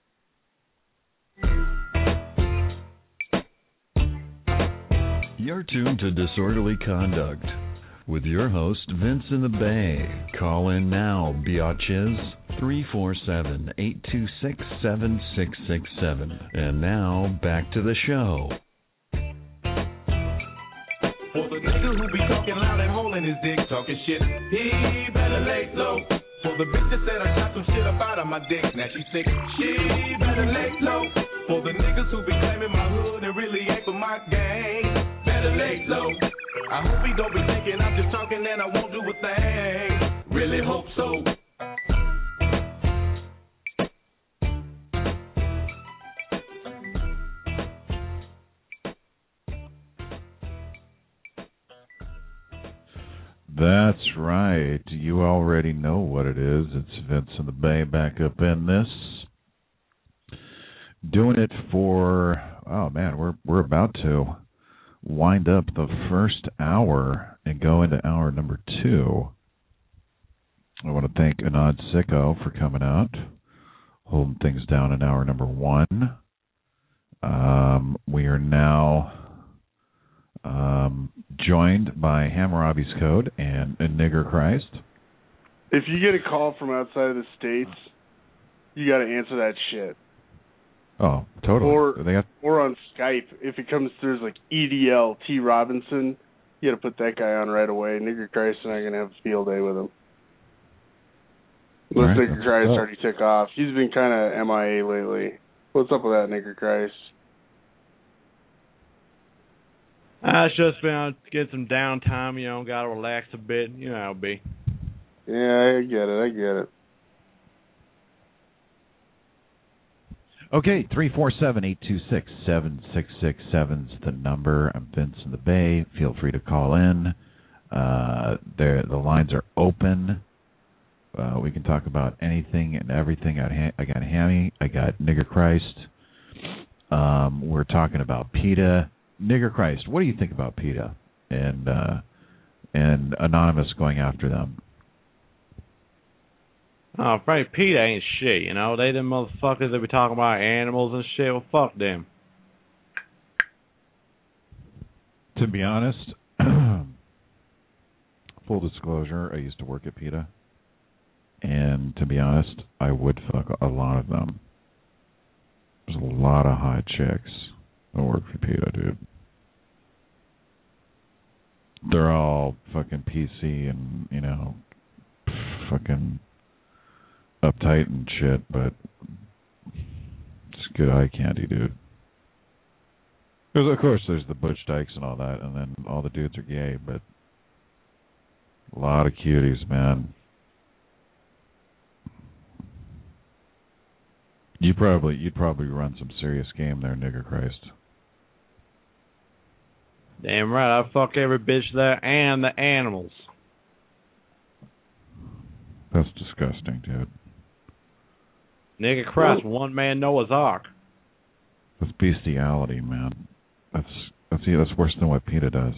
You're tuned to Disorderly Conduct with your host, Vince in the Bay. Call in now, biatches, three four seven, eight two six, seven six six seven. And now, back to the show. For the nigga who be talking loud and holding his dick, talking shit, he better lay low. For the bitch that said I got some shit up out of my dick, now she sick, she better lay low. For the niggas who be claiming my hood and really ain't for my gang, better lay low. I hope he don't be thinking I'm just talking and I won't do a thing. Really hope so. That's right. You already know what it is. It's Vince in the Bay back up in this. Doing it for, oh man, we're we're about to wind up the first hour and go into hour number two. I want to thank Anand Sicko for coming out, holding things down in hour number one. Um, we are now um, joined by Hammurabi's Code and, and Nigger Christ. If you get a call from outside of the States, you got to answer that shit. Oh, totally. Or, they got... or on Skype, if it comes through as like E D L T Robinson, you got to put that guy on right away. Nigger Christ and I are going to have a field day with him. Unless right, Nigger Christ already took off. He's been kind of M I A lately. What's up with that, Nigger Christ? I it's just been uh, getting some downtime, you know, got to relax a bit, you know how it be. Yeah, I get it, I get it. Okay, three four seven, eight two six, seven six six seven is the number. I'm Vince in the Bay. Feel free to call in. Uh, the lines are open. Uh, we can talk about anything and everything. I, ha- I got Hammy. I got Nigger Christ. Um, we're talking about PETA. Nigger Christ, what do you think about PETA and uh, and Anonymous going after them? Oh, Frank, PETA ain't shit, you know. They them motherfuckers that be talking about animals and shit. Well, fuck them. To be honest, full disclosure, I used to work at PETA. And to be honest, I would fuck a lot of them. There's a lot of hot chicks that work for PETA, dude. They're all fucking P C and, you know, fucking uptight and shit, but it's good eye candy, dude. Because of course there's the Butch Dykes and all that, and then all the dudes are gay, but a lot of cuties, man. You probably you'd probably run some serious game there, Nigger Christ. Damn right, I fuck every bitch there and the animals. That's disgusting, dude. Nigger Christ, one man Noah's Ark. That's bestiality, man. That's that's yeah, that's worse than what PETA does.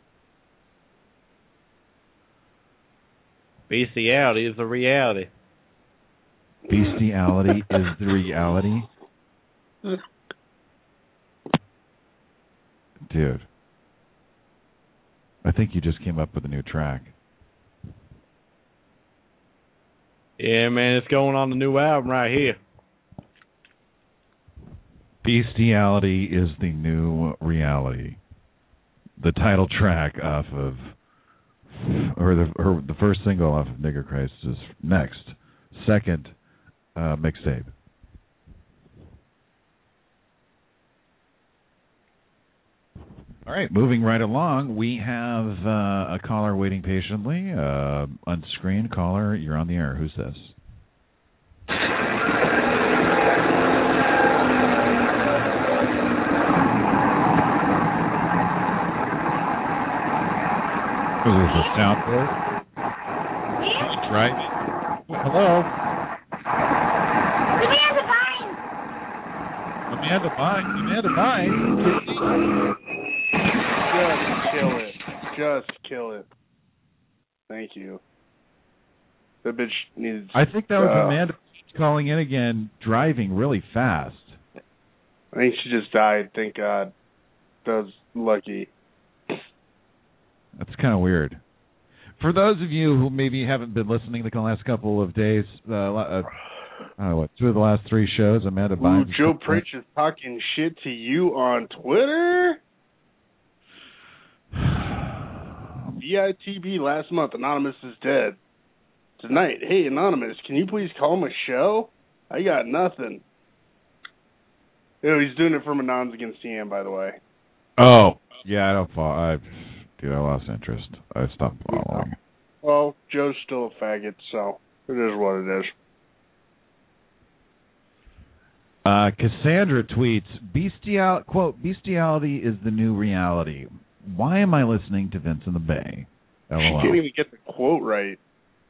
Bestiality is the reality. Bestiality is the reality. Dude. I think you just came up with a new track. Yeah, man, it's going on the new album right here. Bestiality is the new reality. The title track off of, or the or the first single off of Nigger Christ is next. Second uh, mixtape. All right, moving right along, we have uh, a caller waiting patiently. Uh, unscreened caller, you're on the air. Who's this? Is this a soundboard? Right. Hello. Amanda Bynes. Amanda Bynes. Just kill it. Just kill it. Thank you. That bitch needs. I think that was uh, Amanda calling in again, driving really fast. I think she just died. Thank God. That was lucky. That's kind of weird. For those of you who maybe haven't been listening the last couple of days, uh, uh, uh, what, two of the last three shows, Amanda Ooh, Bynes. Joe Preach is talking shit to you on Twitter? V I T B last month, Anonymous is dead. Tonight, hey, Anonymous, can you please call him a show? I got nothing. Oh, he's doing it from Anons Against T M, by the way. Oh, yeah, I don't follow. I, dude, I lost interest. I stopped following. Well, Joe's still a faggot, so it is what it is. Uh, Cassandra tweets, Bestial, quote, bestiality is the new reality. Why am I listening to Vince in the Bay? L O L. She can't even get the quote right.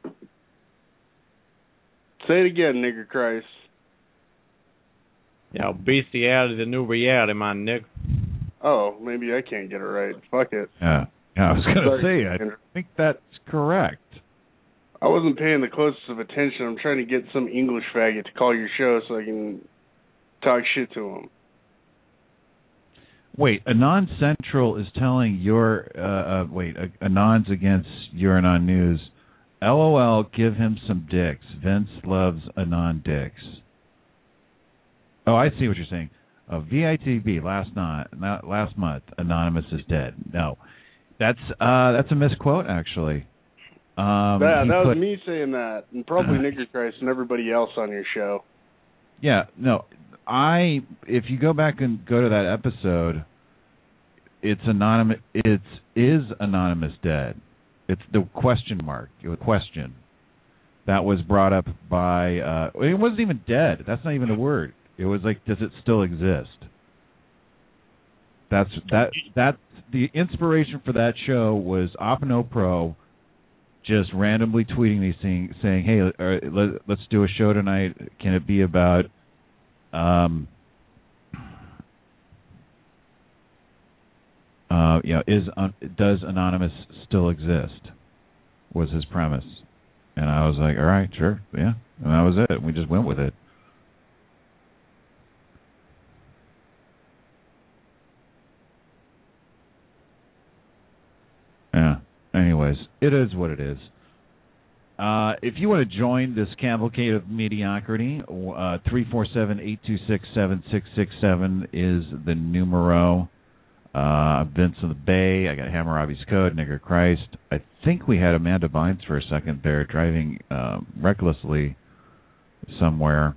Say it again, nigger Christ. Yo, bestiality is the new reality, my nigga. Oh, maybe I can't get it right. Fuck it. Yeah, yeah I was going to Sorry. say, I think that's correct. I wasn't paying the closest of attention. I'm trying to get some English faggot to call your show so I can talk shit to him. Wait, Anon Central is telling your, uh, uh, wait, uh, Anon's against your Anon News. L O L, give him some dicks. Vince loves Anon dicks. Oh, I see what you're saying. Uh, V I T B last not, not last month. Anonymous is dead. No, that's uh, that's a misquote actually. Um, that that was put, me saying that, and probably uh, Nigger Christ and everybody else on your show. Yeah, no, I. If you go back and go to that episode, it's anonymous. It's is Anonymous dead? It's the question mark. The question that was brought up by. Uh, it wasn't even dead. That's not even a word. It was like, does it still exist? That's that. That the inspiration for that show was Opno Pro, just randomly tweeting these things, saying, "Hey, uh, let, let's do a show tonight. Can it be about, um, uh, you know, is uh, does Anonymous still exist?" Was his premise, and I was like, "All right, sure, yeah," and that was it. We just went with it. Yeah. Anyways, it is what it is. Uh, if you want to join this cavalcade of mediocrity, uh, three four seven, eight two six, seven six six seven is the numero. Uh, Vince of the Bay. I got Hammurabi's Code, Nigger Christ. I think we had Amanda Bynes for a second there driving uh, recklessly somewhere.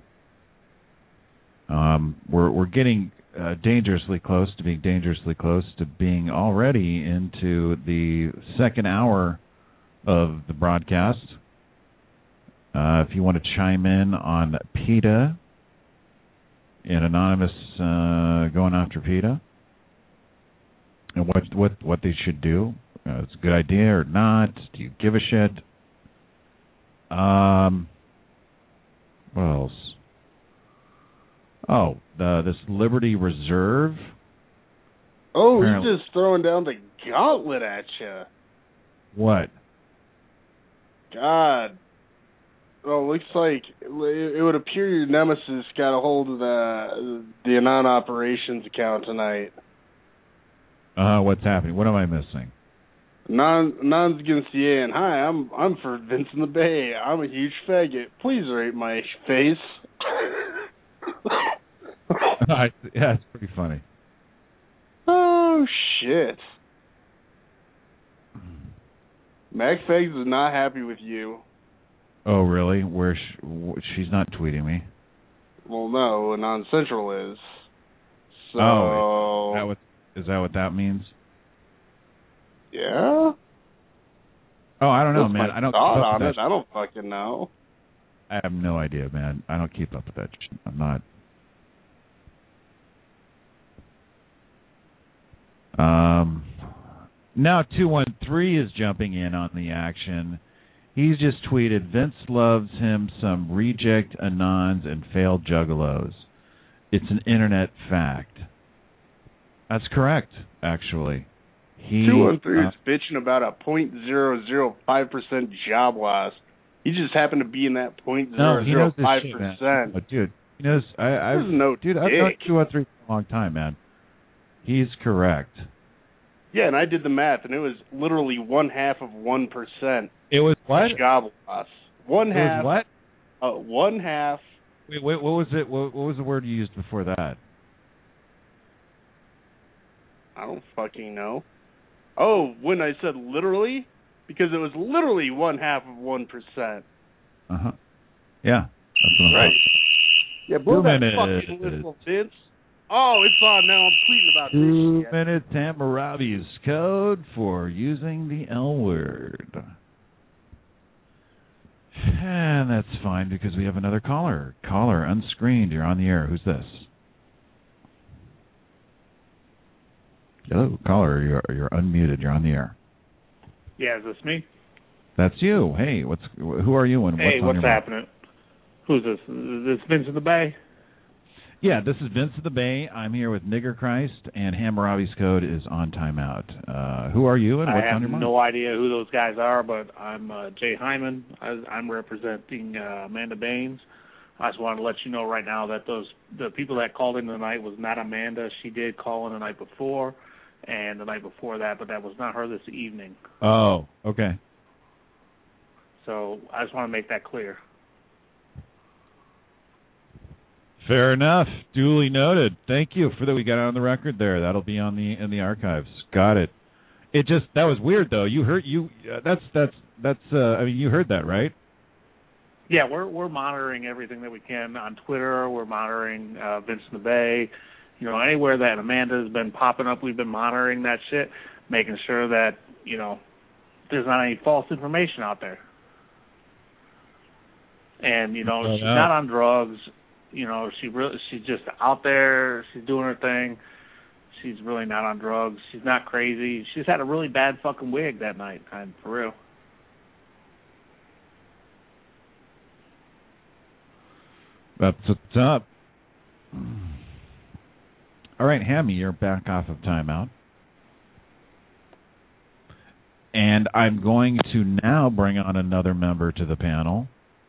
Um, we're we're getting uh, dangerously close to being dangerously close to being already into the second hour of the broadcast. Uh, if you want to chime in on PETA and Anonymous uh, going after PETA and what what what they should do, uh, it's a good idea or not? Do you give a shit? Um, what else? Oh, the, this Liberty Reserve. Oh, Apparently. he's just throwing down the gauntlet at you. What? God. Well, looks like it would appear your nemesis got a hold of the the Anon Operations account tonight. Uh, what's happening? What am I missing? Non Non's against the A, and hi, I'm I'm for Vince in the Bay. I'm a huge faggot. Please rate my face. Yeah, it's pretty funny. Oh shit. Mac Fags is not happy with you. Oh, really? Where sh- she's not tweeting me? Well, no, Non Central is. So. Oh, is that what, is that what that means? Yeah. Oh, I don't know, What's man. my I don't. thought keep up on with it. that I don't fucking know. I have no idea, man. I don't keep up with that shit. I'm not. Um. Now two one three is jumping in on the action. He's just tweeted, Vince loves him some reject Anons and failed juggalos. It's an internet fact. That's correct, actually. He, two one three uh, is bitching about a point zero zero five percent job loss. He just happened to be in that point zero zero five percent. Oh, dude, he knows. I, I've, no dude, I've known two one three for a long time, man. He's correct. Yeah, and I did the math, and it was literally one half of one percent. It was what? Job loss. One it half. Was what? Uh, one half. Wait, wait, what was it? What, what was the word you used before that? I don't fucking know. Oh, when I said literally? Because it was literally one half of one percent. Uh huh. Yeah. That's what I'm right. Yeah, blow Two that minutes. fucking whistle, Vince. Oh, it's on now. I'm tweeting about Two this shit. minutes Hammurabi's code for using the L word. And that's fine because we have another caller. Caller, unscreened. You're on the air. Who's this? Hello, caller. You're you're unmuted. You're on the air. Yeah, is this me? That's you. Hey, what's who are you and hey, what's on what's your happening? Mind? Who's this? Is this Vince in the Bay? Yeah, this is Vince of the Bay. I'm here with Nigger Christ, and Hammurabi's Code is on timeout. Uh, who are you, and what's I on your have mind? no idea who those guys are, but I'm uh, Jay Hyman. I, I'm representing uh, Amanda Baines. I just want to let you know right now that those the people that called in tonight was not Amanda. She did call in the night before, and the night before that, but that was not her this evening. Oh, okay. So I just want to make that clear. Fair enough. Duly noted. Thank you for that. We got it on the record there. That'll be on the in the archives. Got it. It just that was weird though. You heard you. Uh, that's that's that's. Uh, I mean, you heard that, right? Yeah, we're we're monitoring everything that we can on Twitter. We're monitoring uh, Vince in the Bay. You know, anywhere that Amanda's been popping up, we've been monitoring that shit, making sure that you know there's not any false information out there. And you know, Oh, she's no. not on drugs. You know, she really she's just out there. She's doing her thing. She's really not on drugs. She's not crazy. She's had a really bad fucking wig that night, and for real. That's what's up. All right, Hammy, you're back off of timeout. And I'm going to now bring on another member to the panel.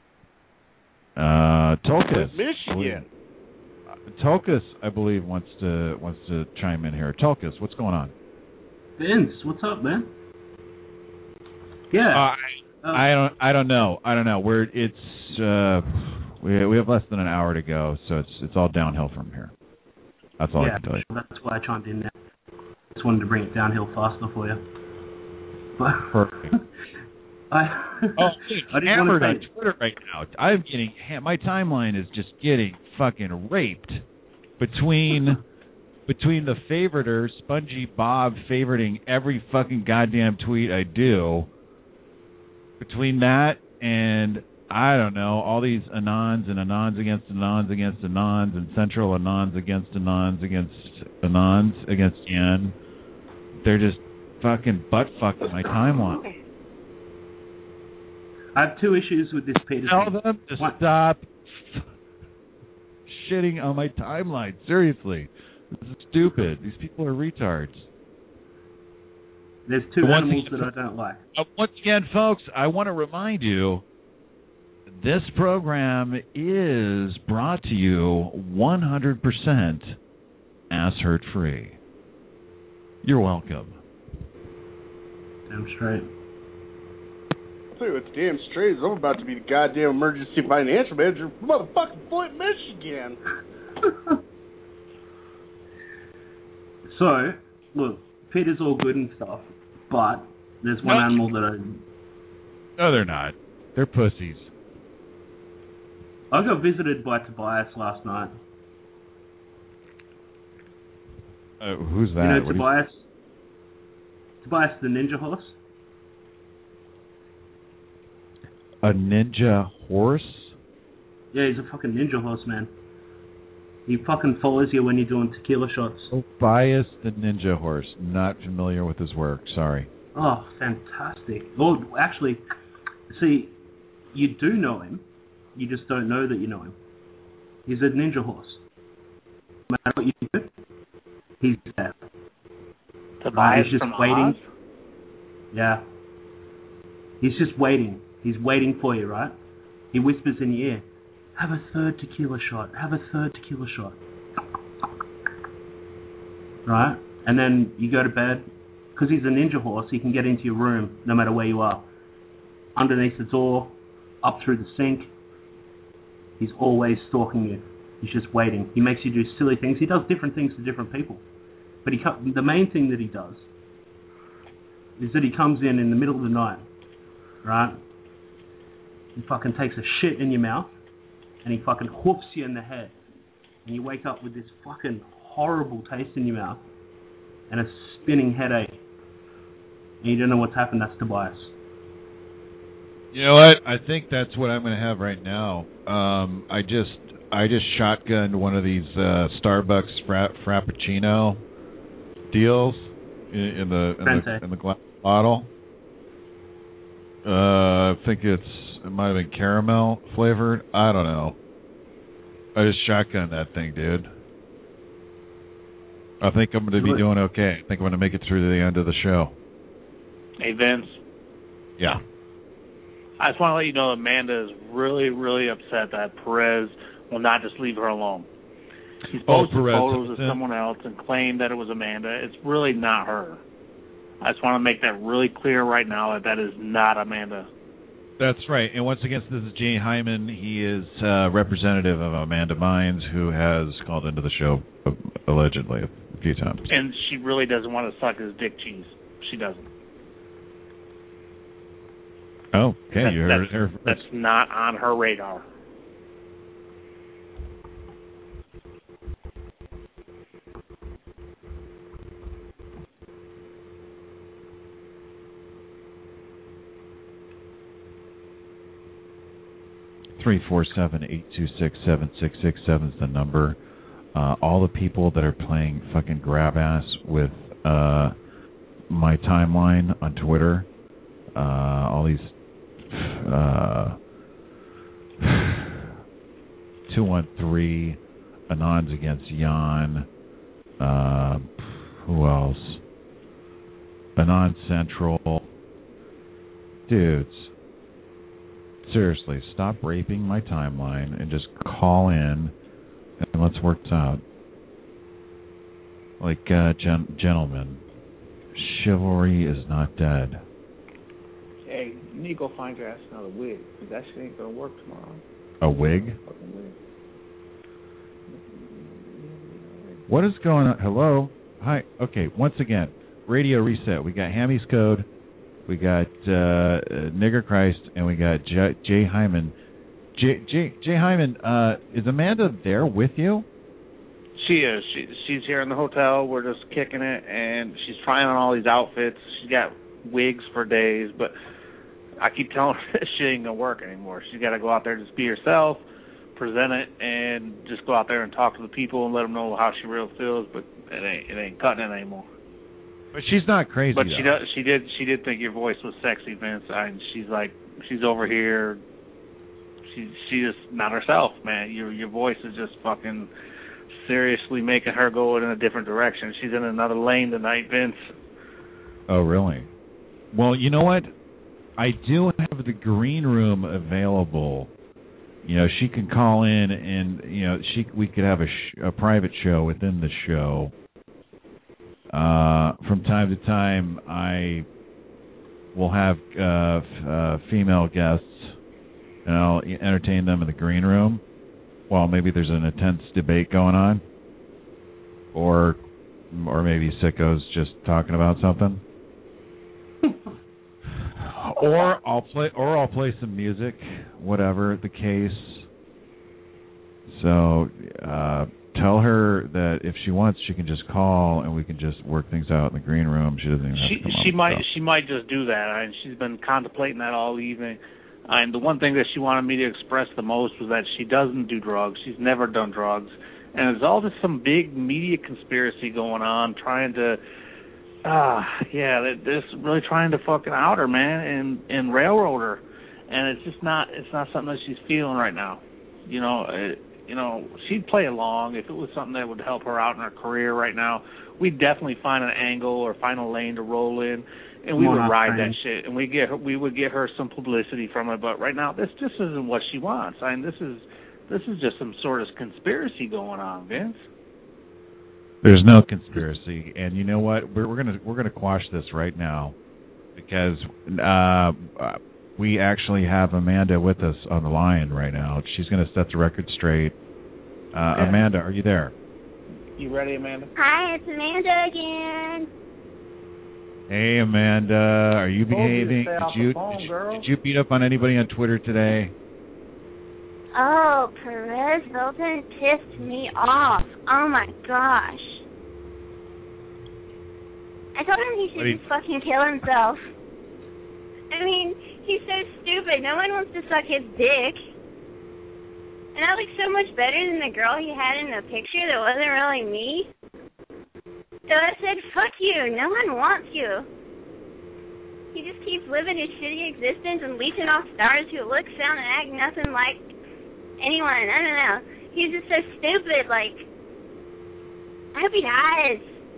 Uh, Tolkus. Michigan. Tolkus, I believe, wants to wants to chime in here. Tolkus, what's going on? Vince, what's up, man? Yeah. Uh, I, I don't. I don't know. I don't know. We're. It's. Uh, we we have less than an hour to go, so it's it's all downhill from here. That's all yeah, I can tell you. That's why I chimed in there. Just wanted to bring it downhill faster for you. But Perfect. I, oh, I just hammered want on to say, Twitter right now. I'm getting my timeline is just getting fucking raped between between the favoriter Spongy Bob favoriting every fucking goddamn tweet I do. Between that and I don't know all these Anons and Anons against Anons against Anons and Central Anons against Anons against Anons against Yen, they're just fucking butt fucking my timeline. I have two issues with this Peter. Tell them to One, stop shitting on my timeline. Seriously. This is stupid. These people are retards. There's two Once animals again, that I don't like. Uh, once again, folks, I want to remind you This program is brought to you one hundred percent ass hurt free. You're welcome. Damn straight. I'll tell you what's damn straight is I'm about to be the goddamn emergency financial manager of motherfucking Flint, Michigan. So, look, Peter's all good and stuff, but there's one No. animal that I... No, they're not. They're pussies. I got visited by Tobias last night. Uh, who's that? You know What do Tobias? Tobias the ninja horse? you- A ninja horse? Yeah, he's a fucking ninja horse, man. He fucking follows you when you're doing tequila shots. Tobias the ninja horse. Not familiar with his work. Sorry. Oh, fantastic. Oh, actually, see, you do know him. You just don't know that you know him. He's a ninja horse. No matter what you do, he's there. Tobias he's just from waiting. Oz? Yeah. He's just waiting. He's waiting for you, right? He whispers in your ear, have a third tequila shot. Have a third tequila shot. Right? And then you go to bed. Because he's a ninja horse, he can get into your room no matter where you are. Underneath the door, up through the sink. He's always stalking you. He's just waiting. He makes you do silly things. He does different things to different people. But he co- the main thing that he does is that he comes in in the middle of the night, right? He fucking takes a shit in your mouth, and he fucking hoofs you in the head. And you wake up with this fucking horrible taste in your mouth, and a spinning headache. And you don't know what's happened. That's Tobias. You know what? I think that's what I'm going to have right now. Um, I just I just shotgunned one of these uh, Starbucks fra- Frappuccino deals in, in the in the, in the glass bottle. Uh, I think it's it might have been caramel flavored. I don't know. I just shotgunned that thing, dude. I think I'm going to be doing okay. I think I'm going to make it through to the end of the show. Hey, Vince. Yeah. I just want to let you know Amanda is really, really upset that Perez will not just leave her alone. He's Oh, posted Perez. photos of someone else and claimed that it was Amanda. It's really not her. I just want to make that really clear right now that that is not Amanda. That's right. And once again, this is Jay Hyman. He is uh, representative of Amanda Mines, who has called into the show uh, allegedly a few times. And she really doesn't want to suck his dick cheese. She doesn't. Oh, okay. That, You heard that's, her first. that's not on her radar. three four seven, eight two six, seven six six seven is the number. Uh, all the people that are playing fucking grab ass with uh, my timeline on Twitter, uh, all these uh, two one three, Anons against Jan, uh, who else? Anon Central. Dudes. Seriously, stop raping my timeline and just call in and let's work this out. Like, uh, gen- gentlemen, chivalry is not dead. Hey, you need to go find your ass another wig, because that shit ain't going to work tomorrow. A wig? Fucking wig. What is going on? Hello? Hi. Okay, once again, radio reset. We got Hammy's Code. We got uh, Nigger Christ, and we got J- Jay Hyman. Jay, Jay, Jay Hyman, uh, is Amanda there with you? She is. She, she's here in the hotel. We're just kicking it, and she's trying on all these outfits. She's got wigs for days, but I keep telling her that she ain't going to work anymore. She's got to go out there and just be herself, present it, and just go out there and talk to the people and let them know how she really feels, but it ain't, it ain't cutting it anymore. But she's not crazy, But though. she does. She did. She did think your voice was sexy, Vince. And she's like, she's over here. She's she's just not herself, man. Your your voice is just fucking seriously making her go in a different direction. She's in another lane tonight, Vince. Oh, really? Well, you know what? I do have the green room available you know, she can call in, and you know, she we could have a, sh- a private show within the show. Uh, from time to time, I will have uh, f- uh, female guests, and I'll entertain them in the green room while maybe there's an intense debate going on, or or maybe sickos just talking about something. Or I'll play, or I'll play some music, whatever the case. So uh, tell her that if she wants, she can just call and we can just work things out in the green room. She doesn't even have She to come she up might with she might just do that, and she's been contemplating that all evening. And the one thing that she wanted me to express the most was that she doesn't do drugs. She's never done drugs, and it's all just some big media conspiracy going on, trying to. Ah, uh, yeah, they're just really trying to fucking out her, man, and and railroad her, and it's just not it's not something that she's feeling right now. You know, it, you know, she'd play along if it was something that would help her out in her career right now. We'd definitely find an angle or find a lane to roll in, and we would ride that shit, and we get her, we would get her some publicity from it. But right now, this just isn't what she wants. I mean, this is this is just some sort of conspiracy going on, Vince. There's no conspiracy, and you know what? We're, we're gonna we're gonna quash this right now, because uh, we actually have Amanda with us on the line right now. She's gonna set the record straight. Uh, yeah. Amanda, are you there? You ready, Amanda? Hi, it's Amanda again. Hey, Amanda, are you behaving? You did you phone, did, you did you beat up on anybody on Twitter today? Oh, Perez Hilton pissed me off. Oh my gosh. I told him he should just fucking kill himself. I mean, he's so stupid. No one wants to suck his dick. And I look so much better than the girl he had in the picture that wasn't really me. So I said, fuck you. No one wants you. He just keeps living his shitty existence and leeching off stars who look, sound, and act nothing like anyone. I don't know. He's just so stupid. Like, I hope he dies.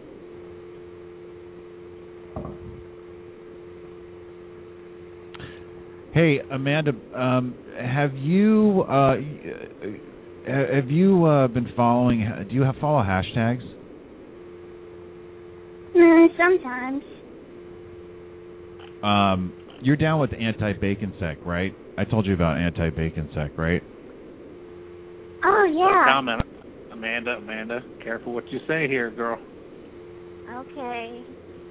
Hey, Amanda, um, have you uh, have you uh, been following? Do you have follow hashtags? Mm, sometimes. Um, you're down with anti-bacon sec, right? I told you about anti-bacon sec, right? Oh yeah. Calm down, Amanda. Amanda, careful what you say here, girl. Okay.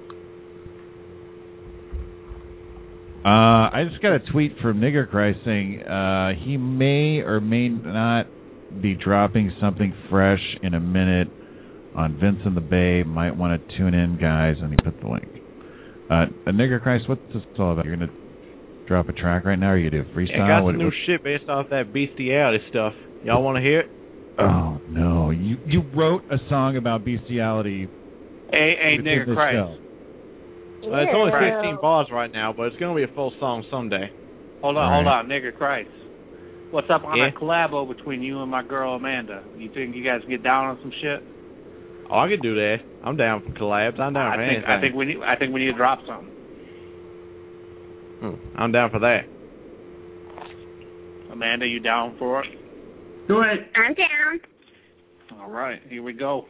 Uh, I just got a tweet from Nigger Christ saying uh, he may or may not be dropping something fresh in a minute on Vince in the Bay. Might want to tune in, guys, and he put the link. Uh, Nigger Christ, what's this all about? You're going to drop a track right now, or you do freestyle? Yeah, I got some what, new what? shit based off that bestiality stuff. Y'all want to hear it? Oh, no. You you wrote a song about bestiality. Hey, hey, Nigger Christ. Show. Uh, it's only fifteen bars right now, but it's going to be a full song someday. Hold on, right. hold on, Nigger Christ. What's up on yeah. that collabo between you and my girl Amanda? You think you guys get down on some shit? Oh, I could do that. I'm down for collabs. I'm down I for think, anything. I think we need. I think we need to drop something. Hmm. I'm down for that. Amanda, you down for it? Do it. I'm down. All right, here we go.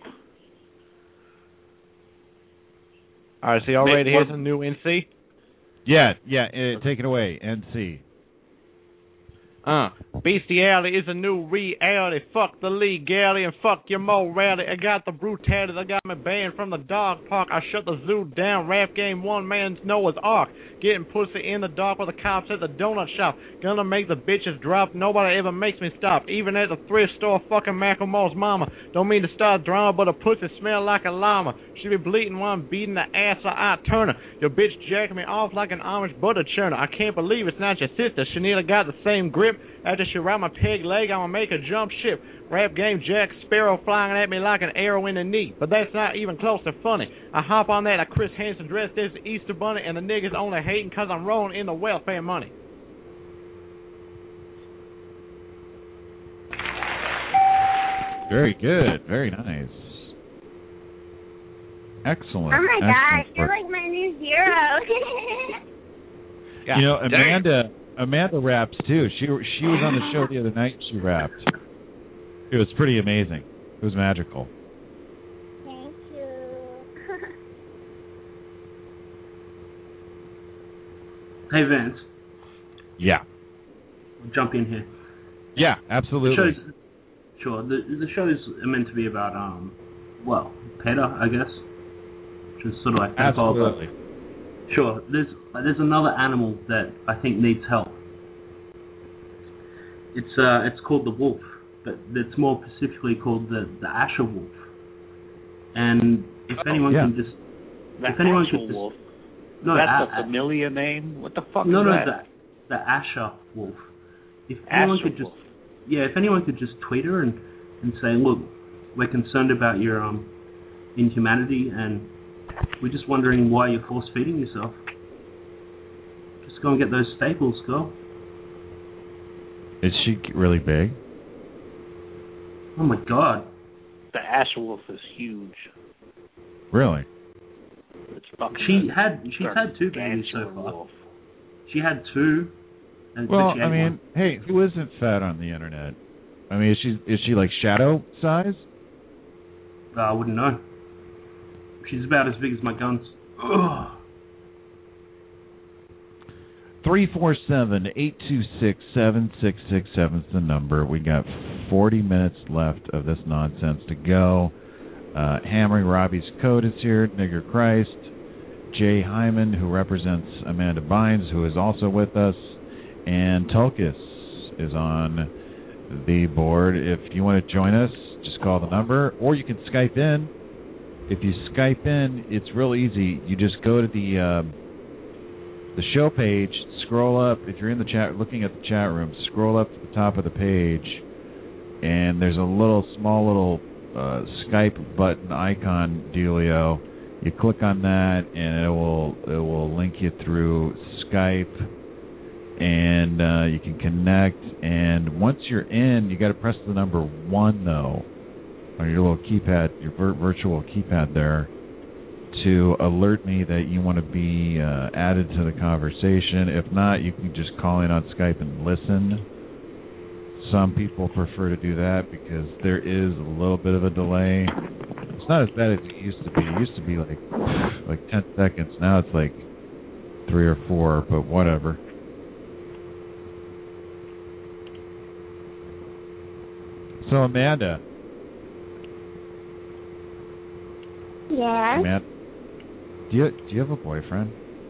All right, so y'all ready to hear some new N C? Yeah, yeah, uh, take it away, N C. Uh, bestiality is a new reality. Fuck the legality and fuck your morality. I got the brutality. I got me banned from the dog park. I shut the zoo down. Rap game one man's Noah's Ark. Getting pussy in the dark with the cops at the donut shop. Gonna make the bitches drop. Nobody ever makes me stop. Even at the thrift store, fucking Macklemore's mama. Don't mean to start drama, but a pussy smell like a llama. She be bleeding while I'm beating the ass of I turn her. Your bitch jacking me off like an Amish butter churner. I can't believe it's not your sister. She nearly got the same grip. After she wrap my peg leg, I'ma make her jump ship. Rap game Jack Sparrow flying at me like an arrow in the knee. But that's not even close to funny. I hop on that like Chris Hansen dressed as the Easter Bunny, and the niggas only hating cause I'm rolling in the welfare money. Very good. Very nice. Excellent. Oh my Excellent gosh, you're work. like my new hero. You know, Amanda Amanda raps too. She she was on the show the other night. She rapped. It was pretty amazing. It was magical. Thank you. Hey, Vince. Yeah. I'll jump in here. Yeah, absolutely. The show's, sure. The the show is meant to be about um, well, PETA, I guess. Just sort of like absolutely. But sure. There's there's another animal that I think needs help. It's uh it's called the wolf, but it's more specifically called the the Asher wolf. And if oh, anyone yeah. can just the if anyone actual could just, wolf. no, that's a, a familiar name. What the fuck no, is no, that? the the Asher wolf. If Asher anyone could just wolf. yeah, if anyone could just tweet her and and say, look, we're concerned about your um inhumanity and we're just wondering why you're force feeding yourself. Just go and get those staples, girl. Is she really big? Oh my god. The Asher wolf is huge. Really? It's fucking She had she's had two babies so far. Wolf. She had two. And, Well, but she had I mean, one. hey, who isn't fat on the internet? I mean, is she is she like shadow size? Uh, I wouldn't know. She's about as big as my guns. Ugh. three four seven, eight two six, seven six six seven is the number. We got forty minutes left of this nonsense to go. Uh, Hammering Robbie's Code is here. Nigger Christ. Jay Hyman, who represents Amanda Bynes, who is also with us. And Tulkus is on the board. If you want to join us, just call the number. Or you can Skype in. If you Skype in, it's real easy. You just go to the uh, the show page, scroll up. If you're in the chat, looking at the chat room, scroll up to the top of the page, and there's a little, small little uh, Skype button icon dealio. You click on that, and it will it will link you through Skype, and uh, you can connect. And once you're in, you got to press the number one though on your little keypad, your vir- virtual keypad there, to alert me that you want to be uh, added to the conversation. If not, you can just call in on Skype and listen. Some people prefer to do that because there is a little bit of a delay. It's not as bad as it used to be. It used to be like like ten seconds. Now it's like three or four, but whatever. So Amanda. Yes. Amanda, do you do you have a boyfriend?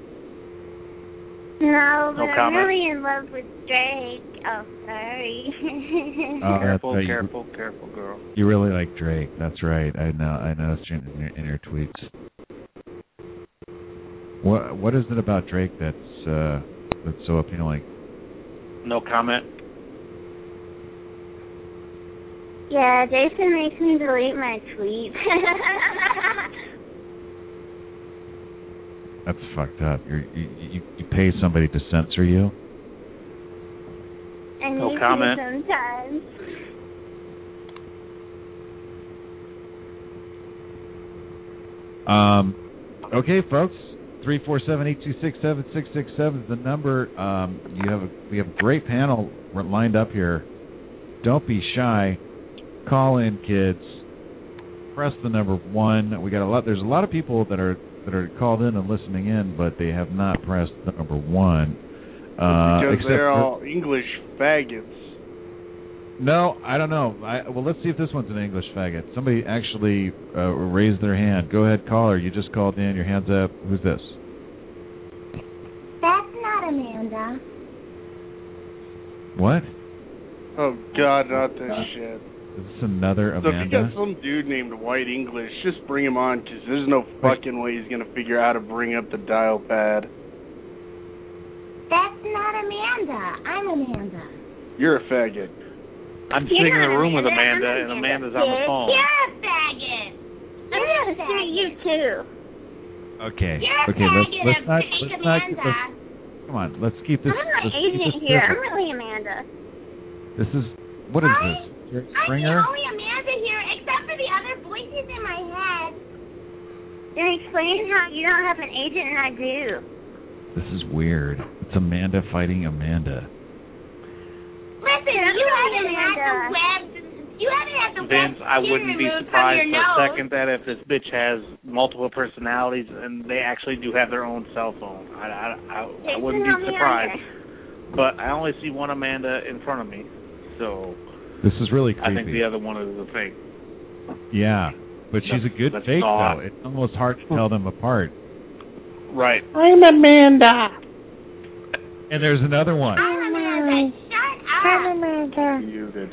No, but No I'm comment. really in love with Drake. Oh, sorry. Oh, careful, that's right. careful, careful, girl. You really like Drake. That's right. I know. I noticed in your, in your tweets. What What is it about Drake that's uh, that's so appealing? No comment. Yeah, Jason makes me delete my tweets. That's fucked up. You're, you you you pay somebody to censor you. And No you comment. do sometimes. Um, okay, folks. Three four seven eight two six seven six six seven is the number. Um, you have a, we have a great panel lined up here. Don't be shy. Call in, kids. Press the number one. We got a lot. There's a lot of people that are that are called in and listening in, but they have not pressed the number one. Uh, because except they're for- all English faggots. No, I don't know. I, well, let's see if this one's an English faggot. Somebody actually uh, raised their hand. Go ahead, caller. You just called in. Your hand's up. Who's this? That's not Amanda. What? Oh God, not this shit. Is this another So if you Amanda? got some dude named White English, just bring him on, because there's no fucking way he's gonna figure out how to bring up the dial pad. That's not Amanda. I'm Amanda. You're a faggot. I'm You're sitting in not a room with Amanda, Amanda, I'm and Amanda. Amanda's on the Yes, phone. You're a faggot. I'm gonna sue you too. Okay. You're a okay. Let's faggot let's of not fake let's not Amanda. let's, come on. Let's keep this. I'm not let's keep agent this here. I'm civil. really Amanda. This is what is Hi. this? Jerry I'm Springer? the only Amanda here, except for the other voices in my head. They're explaining how you don't have an agent and I do. This is weird. It's Amanda fighting Amanda. Listen, you haven't had the web. You haven't had the web. Vince, I wouldn't be surprised for a second that if this bitch has multiple personalities and they actually do have their own cell phone. I, I, I, I wouldn't be surprised. But I only see one Amanda in front of me, so This is really creepy. I think the other one is a fake. Yeah, but she's a good That's fake, odd. though. It's almost hard to tell them apart. Right. I'm Amanda. And there's another one. I'm Amanda. Shut up. I'm Amanda. Muted.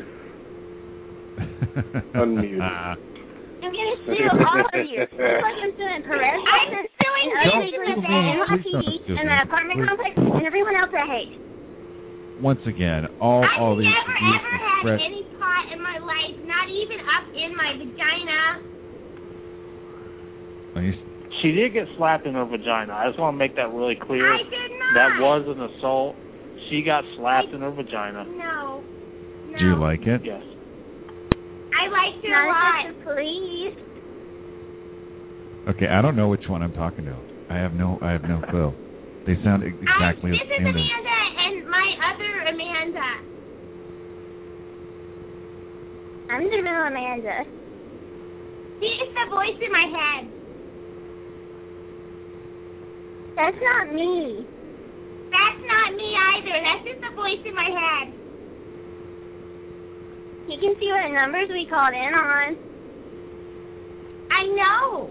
Unmuted. Uh, I'm gonna sue all of you. It's like I'm suing Perez. I'm suing Don't you sue and me. the Please don't T sue and me. the apartment Please. complex and everyone else I hate. Once again, all I've all these never abuse ever and had threat- any pot in my life, not even up in my vagina. Are you- She did get slapped in her vagina. I just want to make that really clear. I did not. That was an assault. She got slapped in her vagina. No. No. Do you like it? Yes. I liked her a lot. Please. Okay, I don't know which one I'm talking to. I have no I have no clue. They sound ex- exactly I, the this is same. Amanda and my other Amanda. I'm the real Amanda. She's the voice in my head. That's not me. That's not me either. That's just the voice in my head. You can see what numbers we called in on. I know.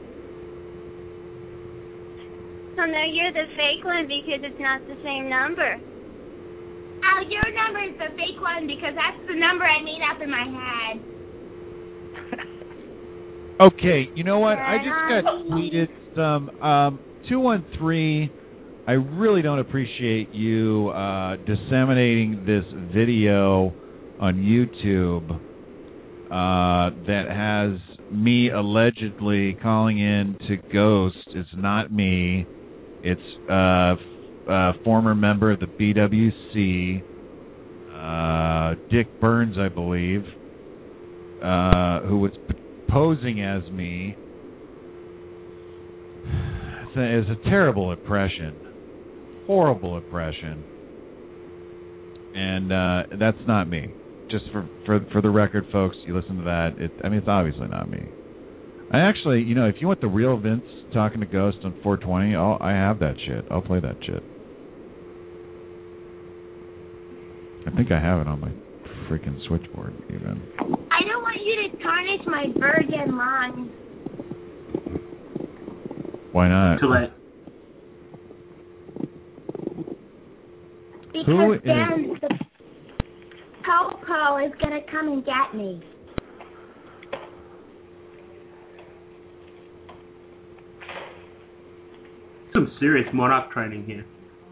So no, you're the fake one because it's not the same number. Oh, your number is the fake one because that's the number I made up in my head. Okay, you know what? I just got tweeted some um two one three. I really don't appreciate you uh disseminating this video on YouTube uh that has me allegedly calling in to Ghost. It's not me. It's uh a former member of the B W C, uh Dick Burns, I believe, uh who was posing as me. It's a, it's a terrible impression. Horrible impression. And uh, that's not me. Just for, for for the record, folks, you listen to that. It, I mean, it's obviously not me. I actually, you know, if you want the real Vince talking to Ghost on four twenty, I'll, I have that shit. I'll play that shit. I think I have it on my freaking switchboard, even. I don't want you to tarnish my virgin lungs. Why not? Too late. Because Who is- then the Popo is going to come and get me. Some serious monarch training here.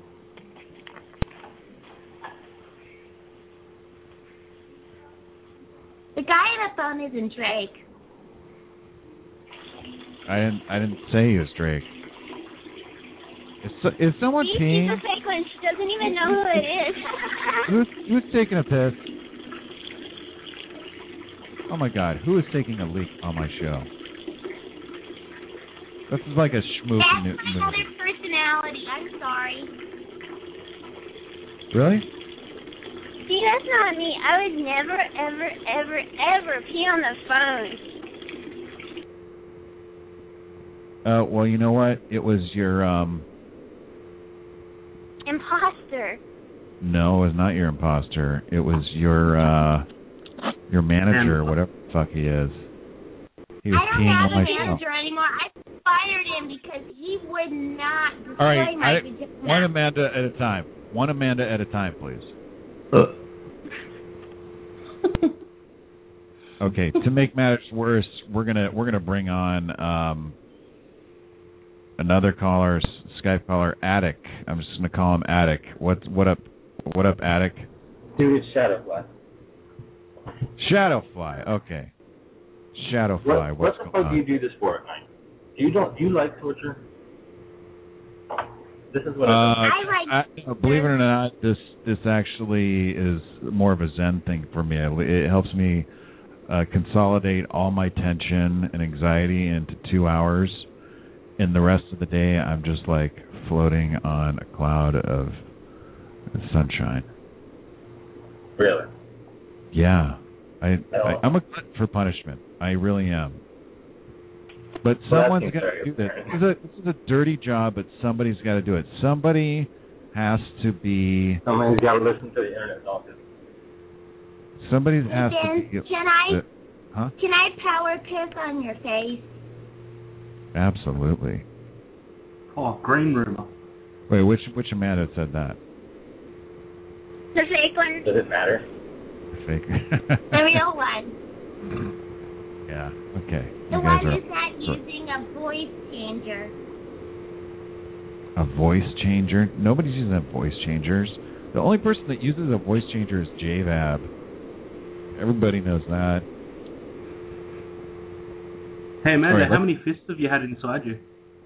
The guy on the phone isn't Drake. I didn't. I didn't say he was Drake. Is, so, is someone She's peeing? a fake one. She doesn't even know who it is. Who's, who's taking a piss? Oh my God! Who is taking a leak on my show? This is like a schmoop That's new, my other personality. I'm sorry. Really? See, that's not me. I would never, ever, ever, ever pee on the phone. Uh, well, you know what? It was your um. Imposter. No, it was not your imposter. It was your uh, your manager, whatever the fuck he is. He was I don't peeing have on my a show. manager anymore. I fired him because he would not destroy All right, my I, vagina. one Amanda at a time. One Amanda at a time, please. Okay, to make matters worse, we're gonna we're gonna bring on um, another caller, S- Skype caller, Attic. I'm just gonna call him Attic. What what up? What up, Attic? Dude, it's Shadowfly. Shadowfly. Okay. Shadowfly. What, what What's the fuck going do on? you do this for at night? Do you don't do you like torture? This is what Uh, I, I like. I, believe it or not, this this actually is more of a Zen thing for me. It helps me uh, consolidate all my tension and anxiety into two hours. And the rest of the day, I'm just like floating on a cloud of sunshine. Really? Yeah. I, I I I'm a glutton for punishment. I really am. But Well, someone's that got seems to do very this. This is, a, this is a dirty job, but somebody's got to do it. Somebody has to be. Somebody's got to listen to the internet office. Somebody Hey, has Ben, to be. can I the- huh? can I power piss on your face? Absolutely. Oh, green rumor. Wait, which which Amanda said that? The fake one. Does it matter? Fake. The real one. Yeah. Okay. The You guys one are is not using a voice changer. a voice changer. Nobody's using that voice changers. The only person that uses a voice changer is J Vab. Everybody knows that. Hey, Amanda, Right, how let's- many fists have you had inside you?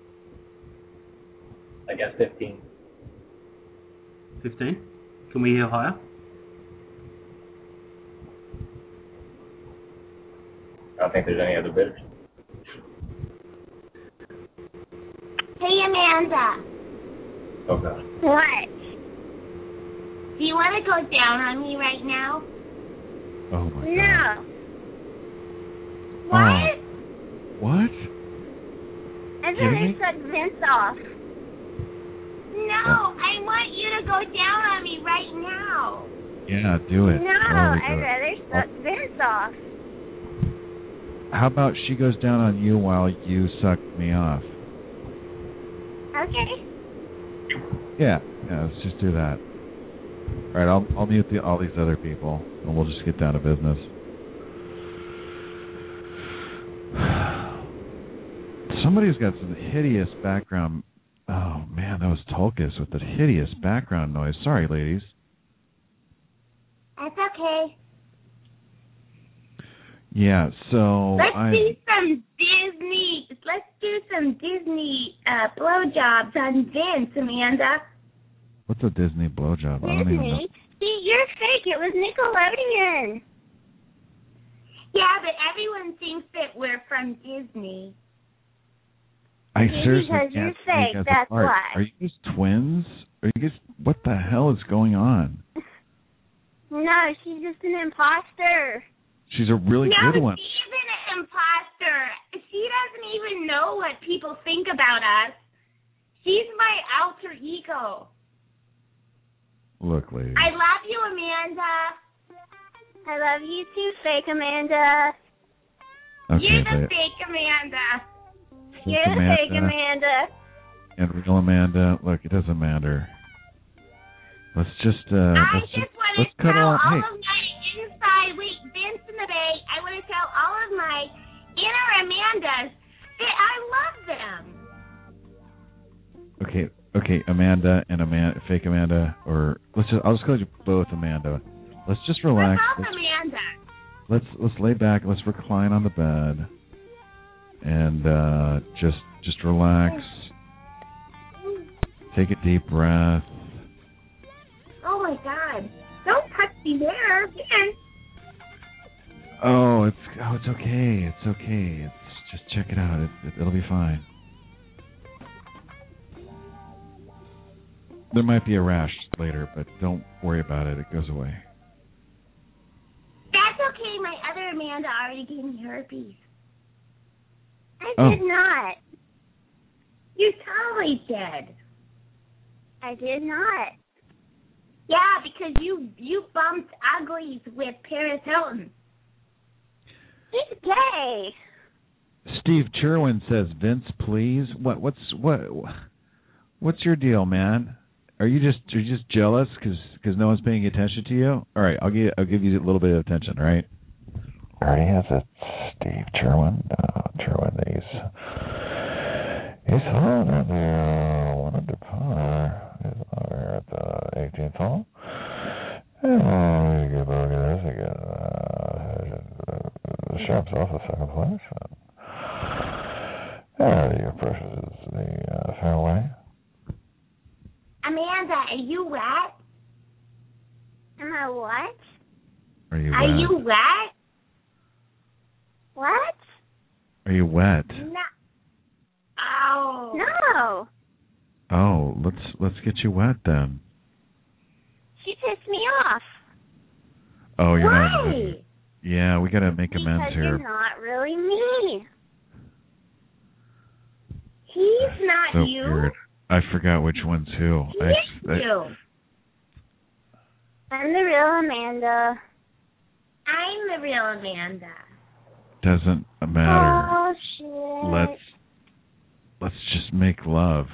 I guess fifteen. Fifteen? Can we hear higher? I don't think there's any other bidders. Hey, Amanda. Oh, God. What? Do you want to go down on me right now? Oh my No. God. What? Oh, what? I'm Kidding gonna me? suck Vince off. No, I want you to go down on me right now. Yeah, do it. No, Totally do I'd it. rather suck Vince off. How about she goes down on you while you suck me off? Okay. Yeah, yeah. Let's just do that. All right, I'll I'll mute the, all these other people, and we'll just get down to business. Somebody's got some hideous background. Oh man, that was Tulkas with the hideous background noise. Sorry, ladies. That's okay. Yeah, so Let's I. do some Disney. Let's do some Disney uh, blowjobs on Vince, Amanda. What's a Disney blowjob? I don't even know. Disney? See, you're fake. It was Nickelodeon. Yeah, but everyone thinks that we're from Disney. I See, seriously because can't you're tell you fake, guys that's apart. why. Are you guys twins? Are you guys? What the hell is going on? No, she's just an imposter. She's a really no, good one. she's an imposter. She doesn't even know what people think about us. She's my alter ego. Look, lady. I love you, Amanda. I love you too, fake Amanda. Okay, You're the but- fake Amanda. Fake You're the fake Amanda. Amanda. And real Amanda, look, it doesn't matter. Let's just uh I let's just just want let's to cut tell on. all Hey, of my inside, wait, Vince in the Bay, I want to tell all of my inner Amandas that I love them. okay, okay, Amanda and Amanda, fake Amanda, or let's just I'll just call you both Amanda. Let's just relax. We're both Let's, Amanda. let's let's lay back. Let's recline on the bed, and uh just just relax. Take a deep breath. Oh my God. Don't touch me there. Vince. Oh, it's oh, it's okay. It's okay. It's just check it out. It, it, it'll be fine. There might be a rash later, but don't worry about it. It goes away. That's okay. My other Amanda already gave me herpes. I Oh. did not. You totally did. I did not. Yeah, because you you bumped uglies with Paris Hilton. He's gay. Steve Cherwin says, "Vince, please. What? What's what? What's your deal, man? Are you just are you just jealous because no one's paying attention to you? All right, I'll give I'll give you a little bit of attention. All right." Already has it, Steve Cherwin. Uh, Cherwin, he's he's on at the one under par. He's over here at the eighteenth hole. And uh, you get a look at this again. Uh, the Sharp's also second place. And he approaches the uh, fairway. Amanda, are you wet? Am I what? Are you Are wet? you wet? What? Are you wet? No. Oh. No. Oh, let's let's get you wet then. She pissed me off. Oh, you're Why? not. In the mood. Yeah, we gotta make because amends here. You're not really me. He's not so you. Weird. I forgot which one's who. He I, is I, you. I'm the real Amanda. I'm the real Amanda. Doesn't matter. Oh shit. Let's let's just make love.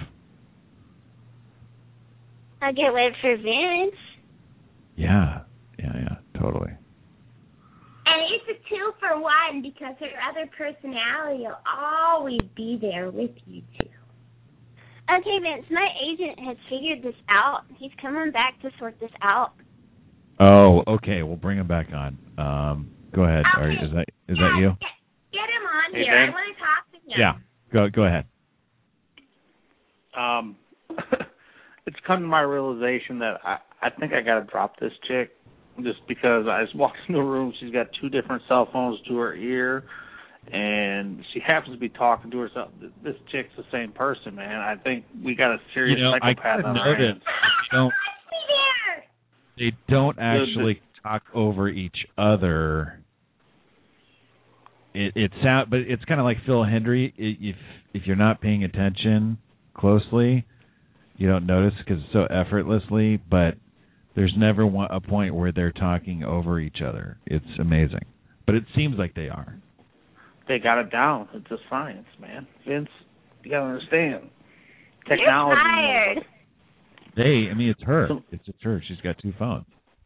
I get wait for Vince. Yeah, yeah, yeah, totally. And it's a two for one because her other personality will always be there with you two. Okay, Vince, my agent has figured this out. He's coming back to sort this out. Oh, okay. We'll bring him back on. Um, go ahead. Okay. Are, is that is yeah, that you? Get, get him on Hey, here. I Vince. want to talk to him. Yeah. Go go ahead. Um, it's come to my realization that I, I think I got to drop this chick just because I just walked in the room. She's got two different cell phones to her ear, and she happens to be talking to herself. This chick's the same person, man. I think we got a serious You know, I psychopath could on our hands. notice they don't they don't actually talk over each other. It it sound, but it's kind of like Phil Hendry. If if you're not paying attention closely, you don't notice because it's so effortlessly. But there's never one, a point where they're talking over each other. It's amazing, but it seems like they are. They got it down. It's a science, man. Vince, you gotta understand. Technology. You're tired. They, I mean, it's her. It's it's her. She's got two phones.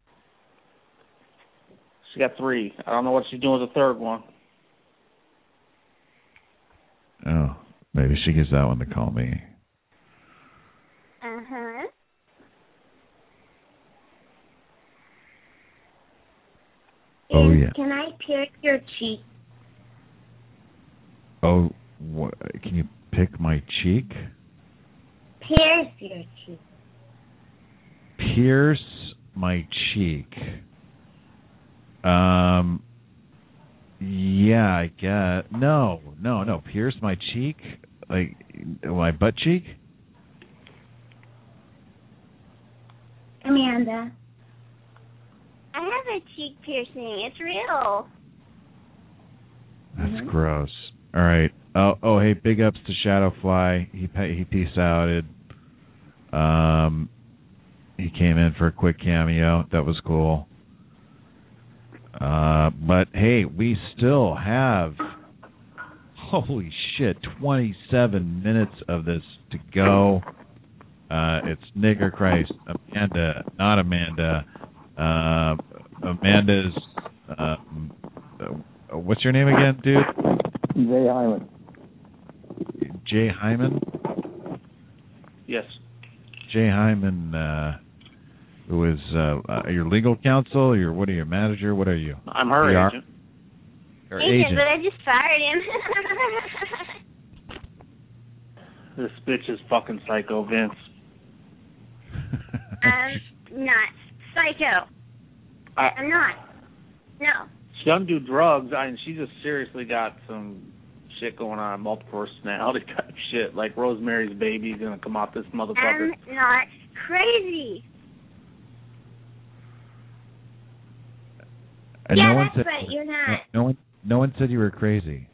She got three. I don't know what she's doing with the third one. Oh, maybe she gives that one to call me. Uh-huh. Oh, Vince, yeah. Can I pierce your cheek? Oh, wha can you pick my cheek? Pierce your cheek. Pierce my cheek. Um. Yeah, I get. No, no, no. Pierce my cheek, like my butt cheek. Amanda. I have a cheek piercing. It's real. That's Mhm. gross. All right. Oh, oh, hey, big ups to Shadowfly. He pa- he peace outed. Um, he came in for a quick cameo. That was cool. Uh, but hey, we still have, holy shit, twenty-seven minutes of this to go. Uh, it's Nigger Christ, Amanda, not Amanda. Uh, Amanda's, uh, uh, what's your name again, dude? Jay Hyman. Jay Hyman? Yes. Jay Hyman, uh, who is uh, uh, your legal counsel? Your what are you, manager? What are you? I'm her P R? agent. Or Agent, agent. but I just fired him. This bitch is fucking psycho, Vince. I'm not psycho. I, I'm not. No. She doesn't do drugs. I mean, she just seriously got some shit going on, multiple personality type shit. Like Rosemary's Baby's gonna come out this motherfucker. I'm not crazy. And yeah, no one that's said, right. You're no, not. no one, no one said you were crazy.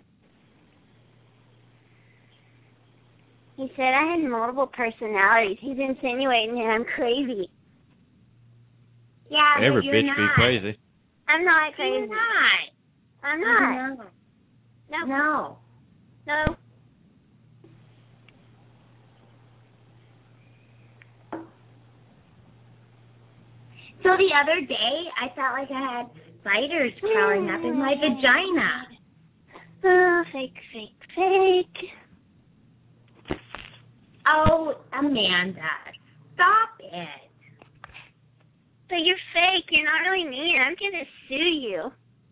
He said I had multiple personalities. He's insinuating that I'm crazy. Yeah, Every but you're bitch not. be crazy. I'm not crazy. You're not. I'm not. No. No. No. So the other day, I felt like I had spiders crawling up in my vagina. Oh, fake, fake, fake. Oh, Amanda, stop it. But you're fake. You're not really me. I'm gonna sue you.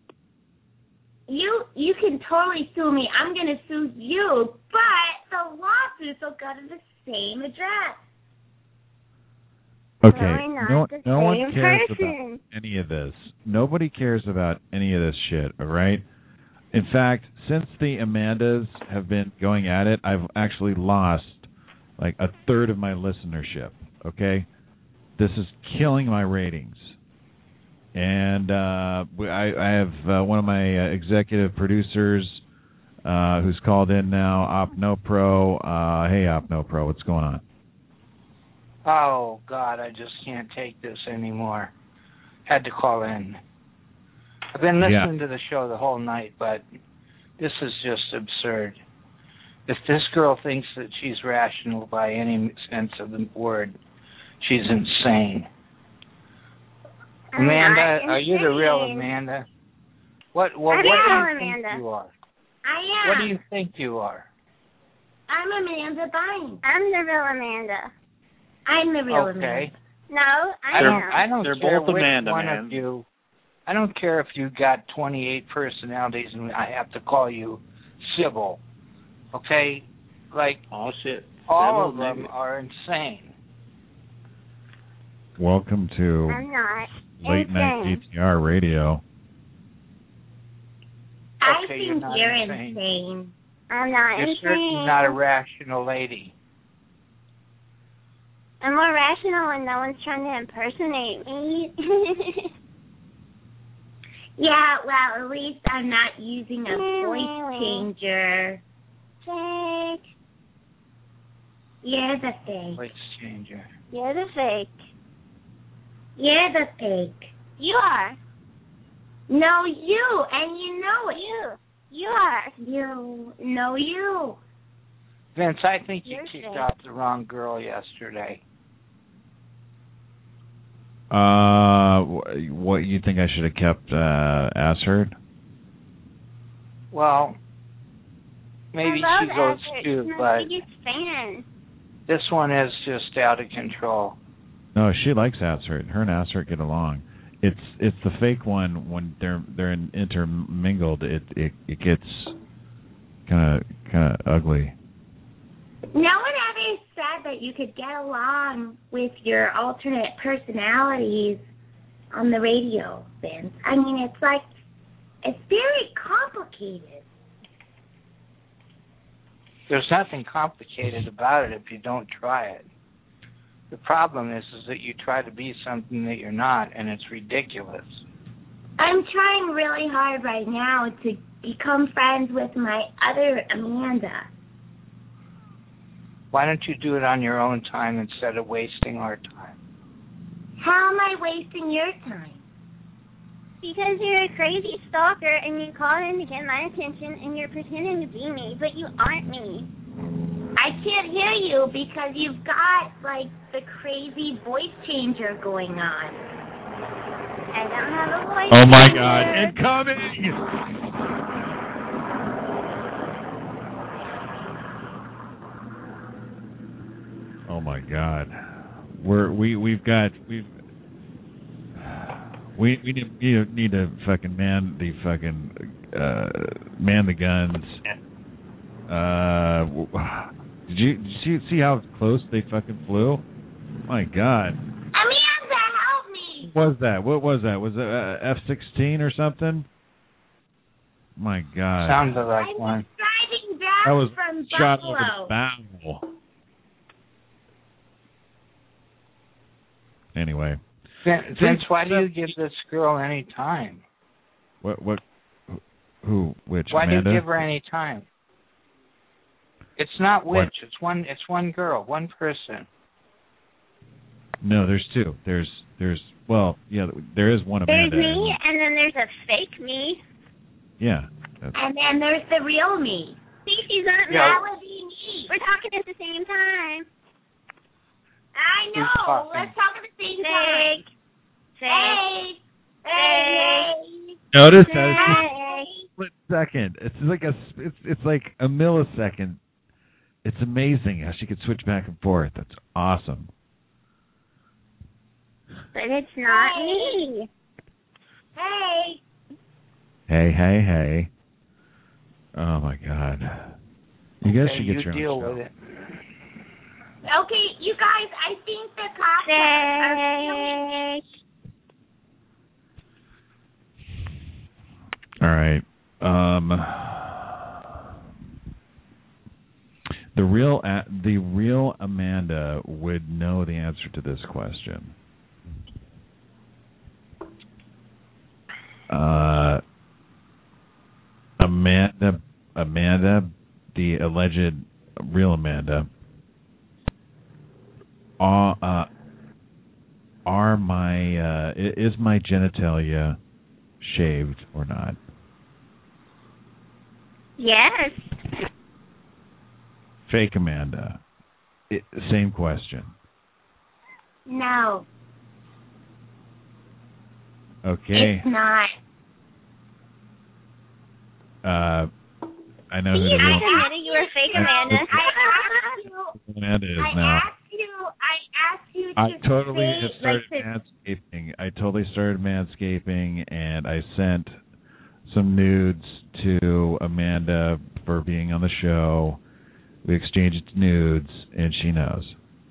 You you can totally sue me. I'm gonna sue you, but the lawsuits will go to the same address. Okay, Why not no, the no one same cares person? about any of this. Nobody cares about any of this shit, all right? In fact, since the Amandas have been going at it, I've actually lost like a third of my listenership. Okay, this is killing my ratings. And uh, I, I have uh, one of my uh, executive producers uh, who's called in now, OpNoPro. Uh, hey, OpNoPro, what's going on? Oh, God, I just can't take this anymore. Had to call in. I've been listening Yeah. to the show the whole night, but this is just absurd. If this girl thinks that she's rational by any sense of the word, she's insane. I'm Amanda, not are you the real insane. Amanda? What what, I'm what do you not think Amanda. you are? I am. What do you think you are? I'm Amanda Bynes. I'm the real Amanda. I'm the real Okay. Amanda. No, I I don't am. I don't They're care both which Amanda, one man. of you. I don't care if you got twenty-eight personalities and I have to call you Sybil. Okay? Like Oh shit. all Sybil, of them maybe. are insane. Welcome to I'm not. Late Night insane. D T R Radio. I Okay, you're think not you're insane. insane. I'm not You're insane. certainly not a rational lady. I'm more rational when no one's trying to impersonate me. Yeah, well, at least I'm not using a voice changer. Fake. You're the fake. Voice changer. You're the fake. You're the fake. You are. No, you, and you know it. You. You are. You. No, you. Vince, I think you You're kicked fake. out the wrong girl yesterday. Uh, wh- what you think I should have kept uh, Asherd? Well, maybe I she love goes Ashford. too, She's but my biggest fan. this one is just out of control. No, she likes Asherd. Her and Asherd get along. It's it's the fake one when they're they're in, intermingled. It it it gets kind of kind of ugly. No one ever said that you could get along with your alternate personalities on the radio, Vince. I mean, it's like, it's very complicated. There's nothing complicated about it if you don't try it. The problem is, is that you try to be something that you're not, and it's ridiculous. I'm trying really hard right now to become friends with my other Amanda. Why don't you do it on your own time instead of wasting our time? How am I wasting your time? Because you're a crazy stalker and you call in to get my attention and you're pretending to be me, but you aren't me. I can't hear you because you've got, like, the crazy voice changer going on. I don't have a voice Oh my changer. God! Incoming! Oh my God! We're we we've got we've we we need, need need to fucking man the fucking uh, man the guns. Uh, w- did you did you see, see how close they fucking flew? My God! Amanda, help me! What was that? What was that? Was it uh, F sixteen or something? My God! Sounded like I'm one. driving back That was from shot Buffalo. over the bow. Anyway, Vince, Vince, why do you give this girl any time? what what who which Why Amanda? do you give her any time? It's not What? which. It's one. It's one girl, one person. No, there's two. There's there's well, yeah, there is one There's Amanda. me, and then there's a fake me, Yeah. That's, and then there's the real me. See, she's not Yeah. Melody me. We're talking at the same time. I Who's know. talking? Let's talk at the same time. Fake. Hey. Hey. notice that it's just Hey. a split second. It's like a it's it's like a millisecond. It's amazing how she could switch back and forth. That's awesome. But it's not me. Hey. Hey, hey, hey. Oh my God. You guys Okay, should get you your deal own show. with it. Okay, you guys, I think the cops are feeling... All right. Um, the real, a- the real Amanda. answer to this question. Uh, Amanda, Amanda, the alleged real Amanda, are, uh, are my uh, is my genitalia shaved or not? Yes. Fake Amanda. It, same question. No. Okay. It's not. Uh, I know who You the real admitted you were fake Amanda. I asked you. Amanda is I now. asked you. I asked you to I totally say, have started like, the, manscaping. I totally started manscaping, and I sent some nudes to Amanda for being on the show. We exchanged nudes, and she knows.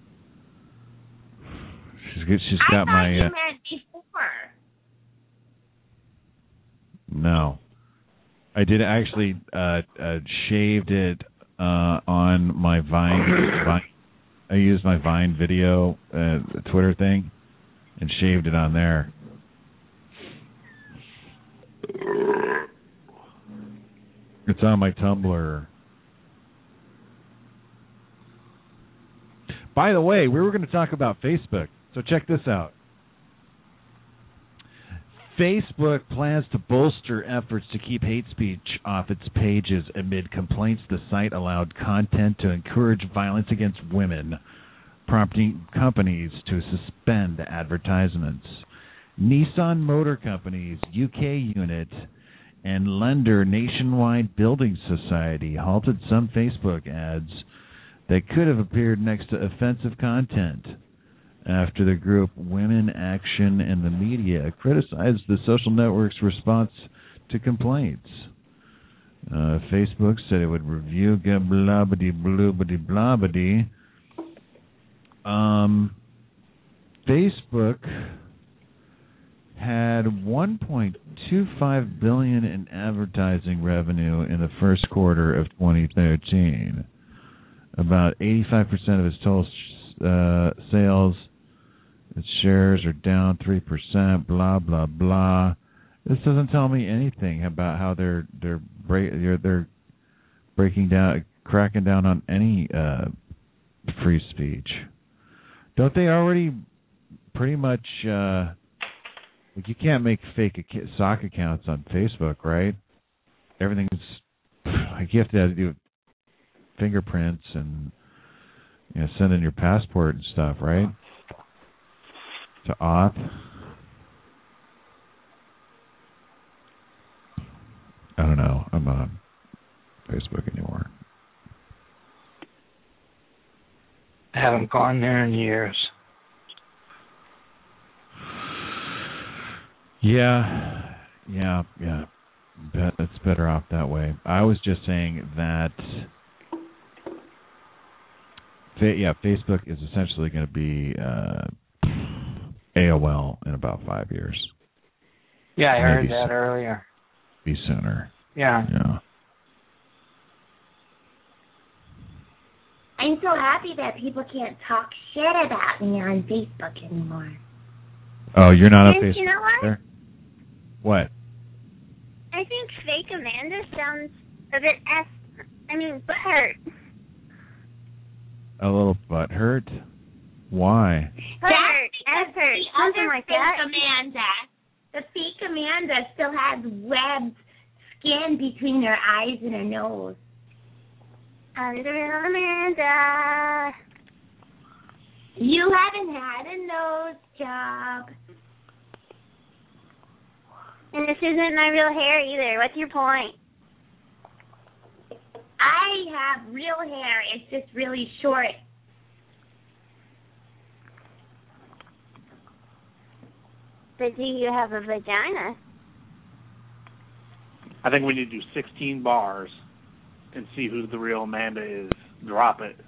She's good. She's I got thought my. you Uh, meant before. no, I did actually uh, uh, shaved it uh, on my Vine. Vine. I used my Vine video, uh, Twitter thing, and shaved it on there. It's on my Tumblr. By the way, we were going to talk about Facebook, so check this out. Facebook plans to bolster efforts to keep hate speech off its pages amid complaints the site allowed content to encourage violence against women, prompting companies to suspend advertisements. Nissan Motor Company's U K unit and lender Nationwide Building Society halted some Facebook ads that could have appeared next to offensive content after the group Women Action and the Media criticized the social network's response to complaints. Uh, Facebook said it would review blabbity bloobity blabbity. Um, Facebook had one point two five billion dollars in advertising revenue in the first quarter of twenty thirteen. About eighty-five percent of its total uh, sales. Its shares are down three percent. Blah blah blah. This doesn't tell me anything about how they're they're break, they're, they're breaking down, cracking down on any uh, free speech. Don't they already pretty much? Uh, like you can't make fake sock accounts on Facebook, right? Everything's like you have to do fingerprints and you know, send in your passport and stuff, right? To auth. I don't know. I'm not on Facebook anymore. I haven't gone there in years. Yeah, yeah, yeah. Bet it's better off that way. I was just saying that. Yeah, Facebook is essentially going to be uh, A O L in about five years. Yeah, I heard Maybe that so- earlier. Be sooner. Yeah. Yeah. I'm so happy that people can't talk shit about me on Facebook anymore. Oh, you're not on And Facebook you know what? there? What? I think fake Amanda sounds a bit s. I mean, butthurt. A little butt hurt? Why? Butthurt, s-hurt, the something other like fake that. Amanda. The fake Amanda still has webbed skin between her eyes and her nose. I'm the real Amanda. You haven't had a nose job. And this isn't my real hair either. What's your point? I have real hair. It's just really short. But do you have a vagina? I think we need to do sixteen bars and see who the real Amanda is. Drop it.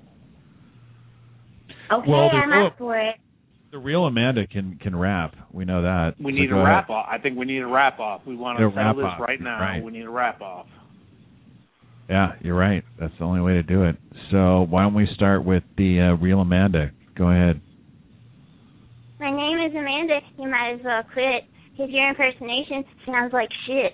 Okay, Well, the I'm real- up for it. The real Amanda can can rap. We know that. We So need go a ahead. wrap off. I think we need a wrap off. We want A to settle wrap this off, right now. right. We need a wrap off. Yeah, you're right. That's the only way to do it. So why don't we start with the uh, real Amanda? Go ahead. My name is Amanda. You might as well quit, because your impersonation sounds like shit.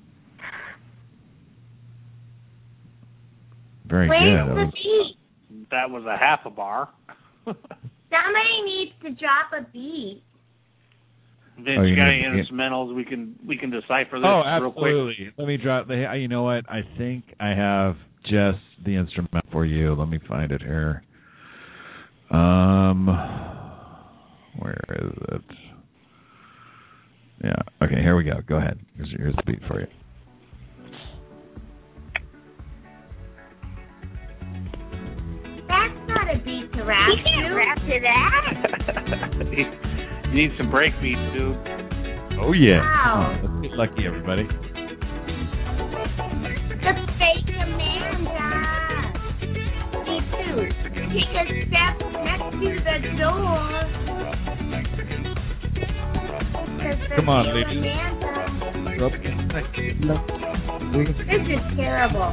Very Where's good. the That was, beat? That was a half a bar. Somebody needs to drop a beat. Vince, Oh, you you got need- any instrumentals? We can we can decipher this oh, real quick. absolutely. Let me drop the. You know what? I think I have just the instrument for you. Let me find it here. Um, where is it? Yeah. Okay. Here we go. Go ahead. Here's, here's the beat for you. That's not a beat to rap. You can't rap to that. You need some break beats, dude. Oh yeah. Wow. Oh, let's get lucky, everybody. The fake Amanda. Me too. Take a step next to the door. 'Cause the Come on, real ladies. Amanda. This is terrible.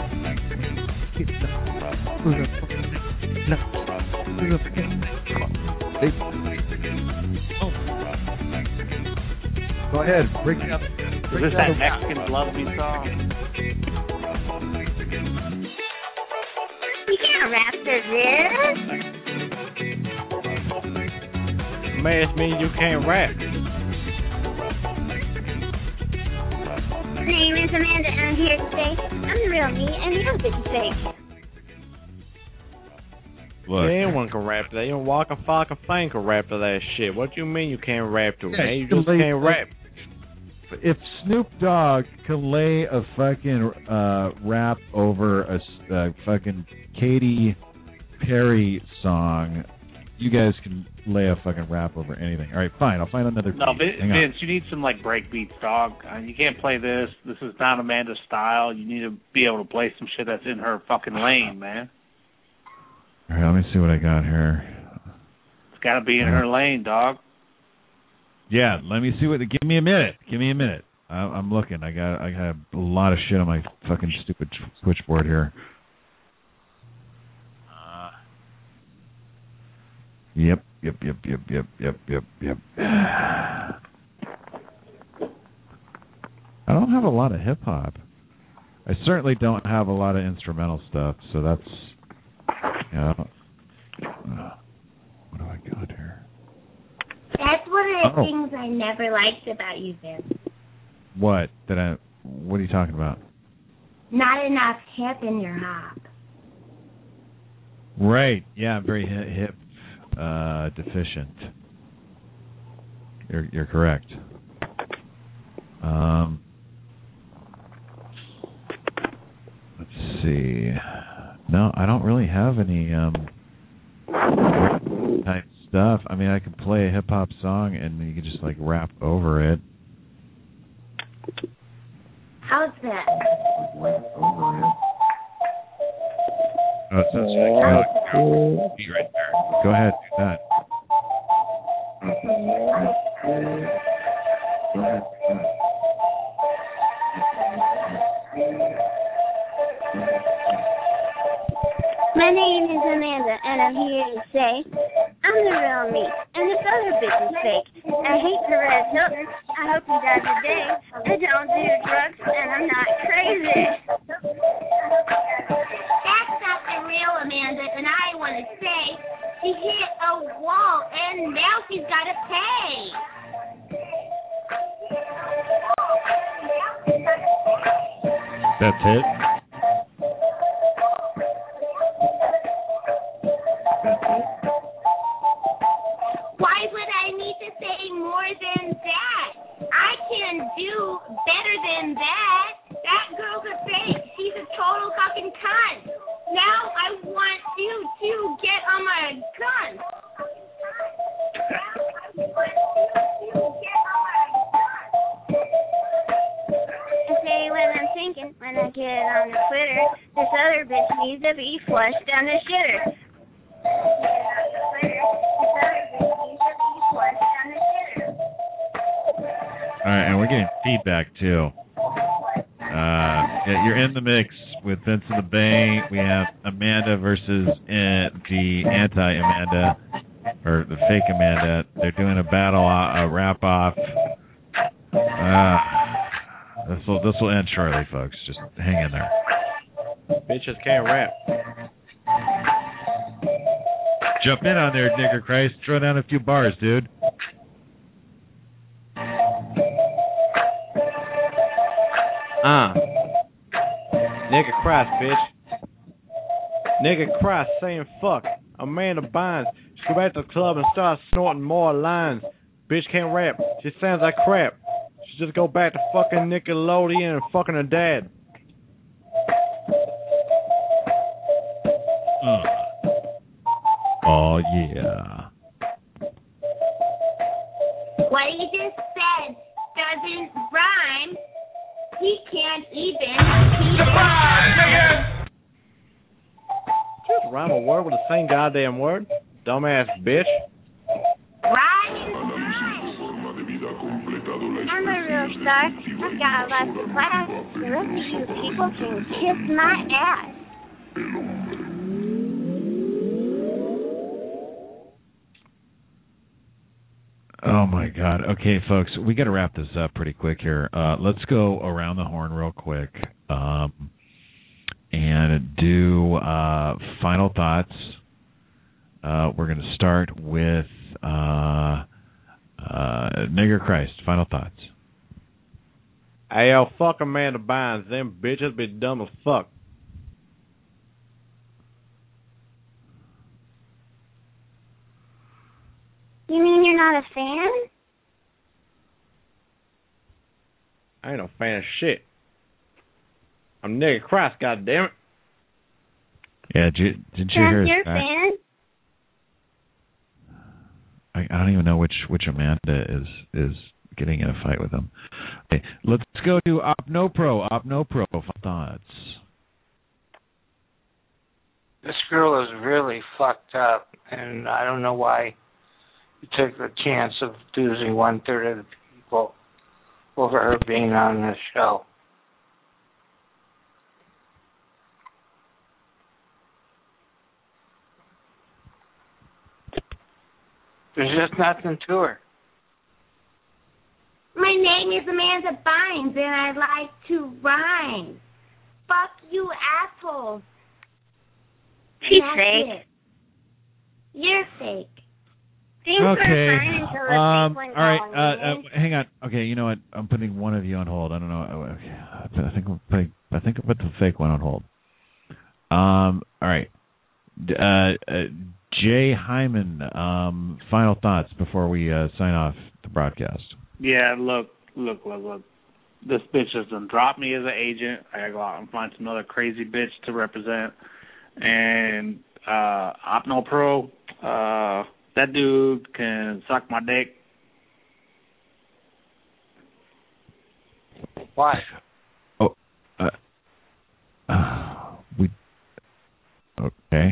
Go ahead, break it up. Is this that Mexican Love Me song? You can't rap to this. Mask means you can't rap. My name is Amanda, and I'm here to say I'm the real me, and the other bitch is fake. Look. Anyone can rap to that. Even Waka Flocka Fang can rap to that shit. What you mean you can't rap to it? Yeah, man? You you can just lay- can't rap. If Snoop Dogg can lay a fucking uh, rap over a s- uh, fucking Katy Perry song, you guys can lay a fucking rap over anything. All right, fine. I'll find another. No, beat. Vin- Hang on. Vince, you need some like break beats, dog. Uh, you can't play this. This is not Amanda's style. You need to be able to play some shit that's in her fucking lane, man. All right, let me see what I got here. It's got to be in her lane, dog. Yeah, let me see what. Give me a minute. Give me a minute. I, I'm looking. I got. I got a lot of shit on my fucking stupid switchboard here. Uh, yep. Yep. Yep. Yep. Yep. Yep. Yep. Yep. I don't have a lot of hip hop. I certainly don't have a lot of instrumental stuff. So that's. Yeah. Uh, what do I got here? That's one of the Oh. things I never liked about you, Vince. What did I? What are you talking about? Not enough hip in your hop. Right. Yeah, I'm very hip, hip uh, deficient. You're you're correct. Um, let's see. No, I don't really have any um type stuff. I mean, I could play a hip hop song and you could just like rap over it. How's that? Oh, it sounds like oh, beat right there. Go ahead, do that. My name is Amanda, and I'm here to say I'm the real me, and this other bitch is fake. I hate Perez Hilton. I hope he dies today. I don't do drugs, and I'm not crazy. That's not the real Amanda, and I want to say she hit a wall, and now she's got to pay. That's it. Why would I need to say more than that? I can do better than that. That girl's a fake. She's a total fucking cunt. Now I want you to get on my gun. I say what I'm thinking when I get on the Twitter. This other bitch needs to be flushed down the shitter. All right, and we're getting feedback too. Uh, yeah, you're in the mix with Vince and the Bay. We have Amanda versus uh, the anti-Amanda. or the fake Amanda. They're doing a battle, uh, a wrap off. Uh, this will this will end shortly, folks. Just hang in there. Bitches can't rap. Jump in on there, nigger Christ. Throw down a few bars, dude. Uh. Nigga Christ, bitch. Nigga Christ saying fuck. Amanda Bynes. She go back to the club and start snorting more lines. Bitch can't rap. She sounds like crap. She just go back to fucking Nickelodeon and fucking her dad. Uh. Oh, yeah. What he just said doesn't rhyme. He can't even. Surprise, nigga! Just rhyme a word with the same goddamn word. Dumbass bitch. Rhyme I'm a real star. I've got lots of class. The rest of you people can kiss my ass. Oh my God. Okay, folks, we got to wrap this up pretty quick here. Uh, let's go around the horn real quick um, and do uh, final thoughts. Uh, we're going to start with uh, uh, Nigger Christ. Final thoughts. Hey, yo, fuck Amanda Bynes. Them bitches be dumb as fuck. You mean you're not a fan? I ain't no fan of shit. I'm Nigger Christ, goddammit. Yeah, did you, did you That's hear your that? fan? I, I don't even know which, which Amanda is is getting in a fight with him. Okay, let's go to OpnoPro. OpnoPro, thoughts. This girl is really fucked up, and I don't know why you took the chance of losing one third of the people over her being on the show. There's just nothing to her. My name is Amanda Bynes, and I like to rhyme. Fuck you, assholes. She's That's fake. it. You're fake. Okay. Um, all right. Uh, uh, hang on. Okay. You know what? I'm putting one of you on hold. I don't know. Okay. I think I'm putting. I think I put the fake one on hold. Um. All right. Uh, uh, Jay Hyman. Um. Final thoughts before we uh, sign off the broadcast. Yeah. Look. Look. Look. Look. This bitch has done dropped me as an agent. I gotta go out and find another crazy bitch to represent. And uh, OpnoPro. Uh. That dude can suck my dick. Why? Oh, uh, uh, we. Okay.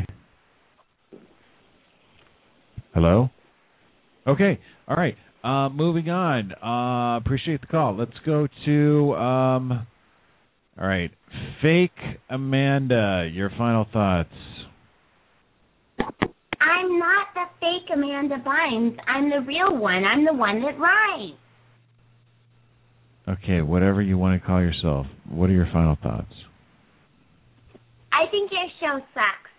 Hello. Okay. All right. Uh, moving on. Uh, appreciate the call. Let's go to. Um, all right. Fake Amanda. Your final thoughts. I'm not the fake Amanda Bynes. I'm the real one. I'm the one that rhymes. Okay, whatever you want to call yourself. What are your final thoughts? I think your show sucks.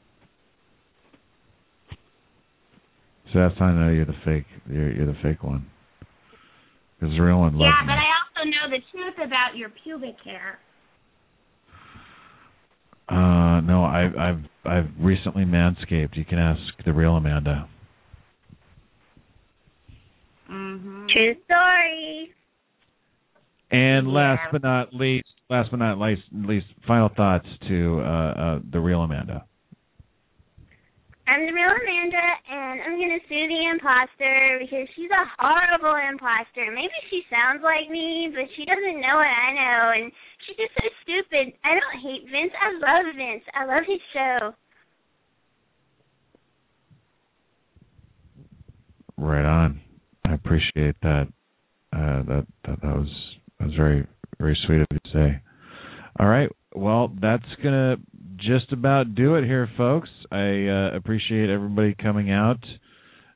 So that's how I know you're the fake. You're, you're the fake one. Because the real one loves Yeah, me. but I also know the truth about your pubic hair. Uh, no, I've I've I've recently manscaped. You can ask the real Amanda. Mm-hmm. True story. And Yeah. last but not least, last but not least, least final thoughts to uh, uh, the real Amanda. I'm the real Amanda, and I'm going to sue the imposter because she's a horrible imposter. Maybe she sounds like me, but she doesn't know what I know, and she's just so stupid. I don't hate Vince. I love Vince. I love his show. Right on. I appreciate that. Uh, that, that that was that was very very sweet of you to say. All right. Well, that's gonna just about do it here, folks. I uh, appreciate everybody coming out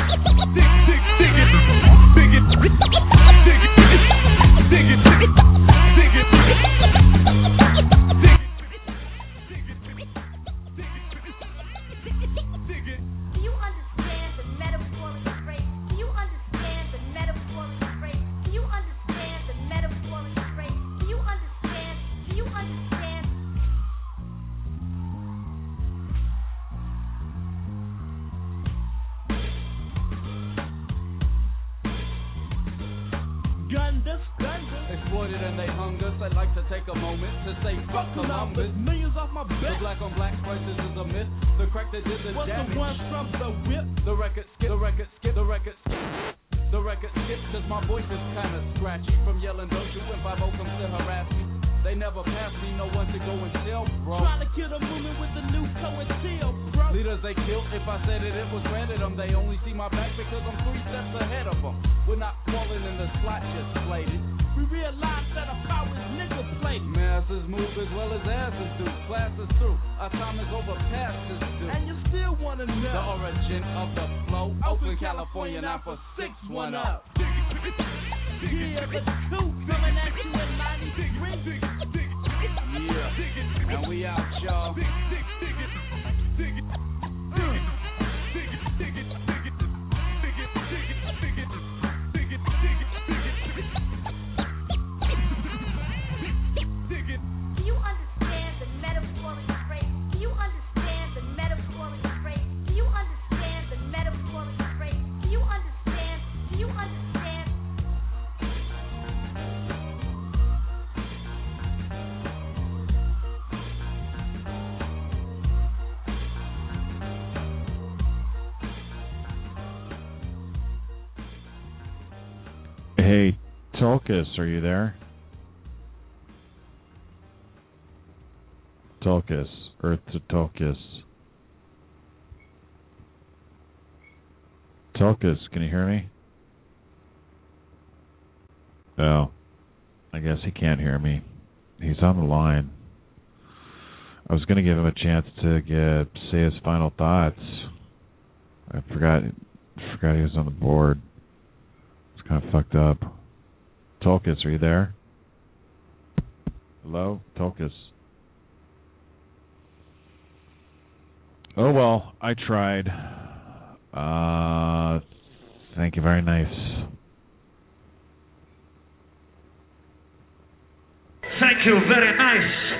Exploited and they hung us. I'd like to take a moment to say fuck Columbus. Millions off my back. The black on black crisis is a myth. The crack that did the What's damage. the one from the whip? The record skip. The record skip. The record skip. The record skips cause my voice is kinda scratchy. From yelling don't you when five oh comes to harass me. They never pass me, no one to go and tell, bro. Trying to kill the movement with the new toe and seal, bro. Leaders they killed, if I said it, it was granted them. They only see my back because I'm three steps ahead of them. We're not falling in the slot, just slated. We realize that our power is nigga plated. Masses move as well as asses do. Class is through, our time is over past this due. And you still wanna know the origin of the flow. Oakland, California, nine for six, one up. Yeah, the two coming at you in ninety-three. Yeah, and we out, y'all. Tulkas, are you there? Tulkas, Earth to Tulkas. Tulkas, can you hear me? Oh, I guess he can't hear me. He's on the line. I was going to give him a chance to get say his final thoughts. I forgot forgot he was on the board. It's kind of fucked up. Tulkas, are you there? Hello? Tulkas. Oh, well, I tried. Uh, thank you, very nice. Thank you, very nice.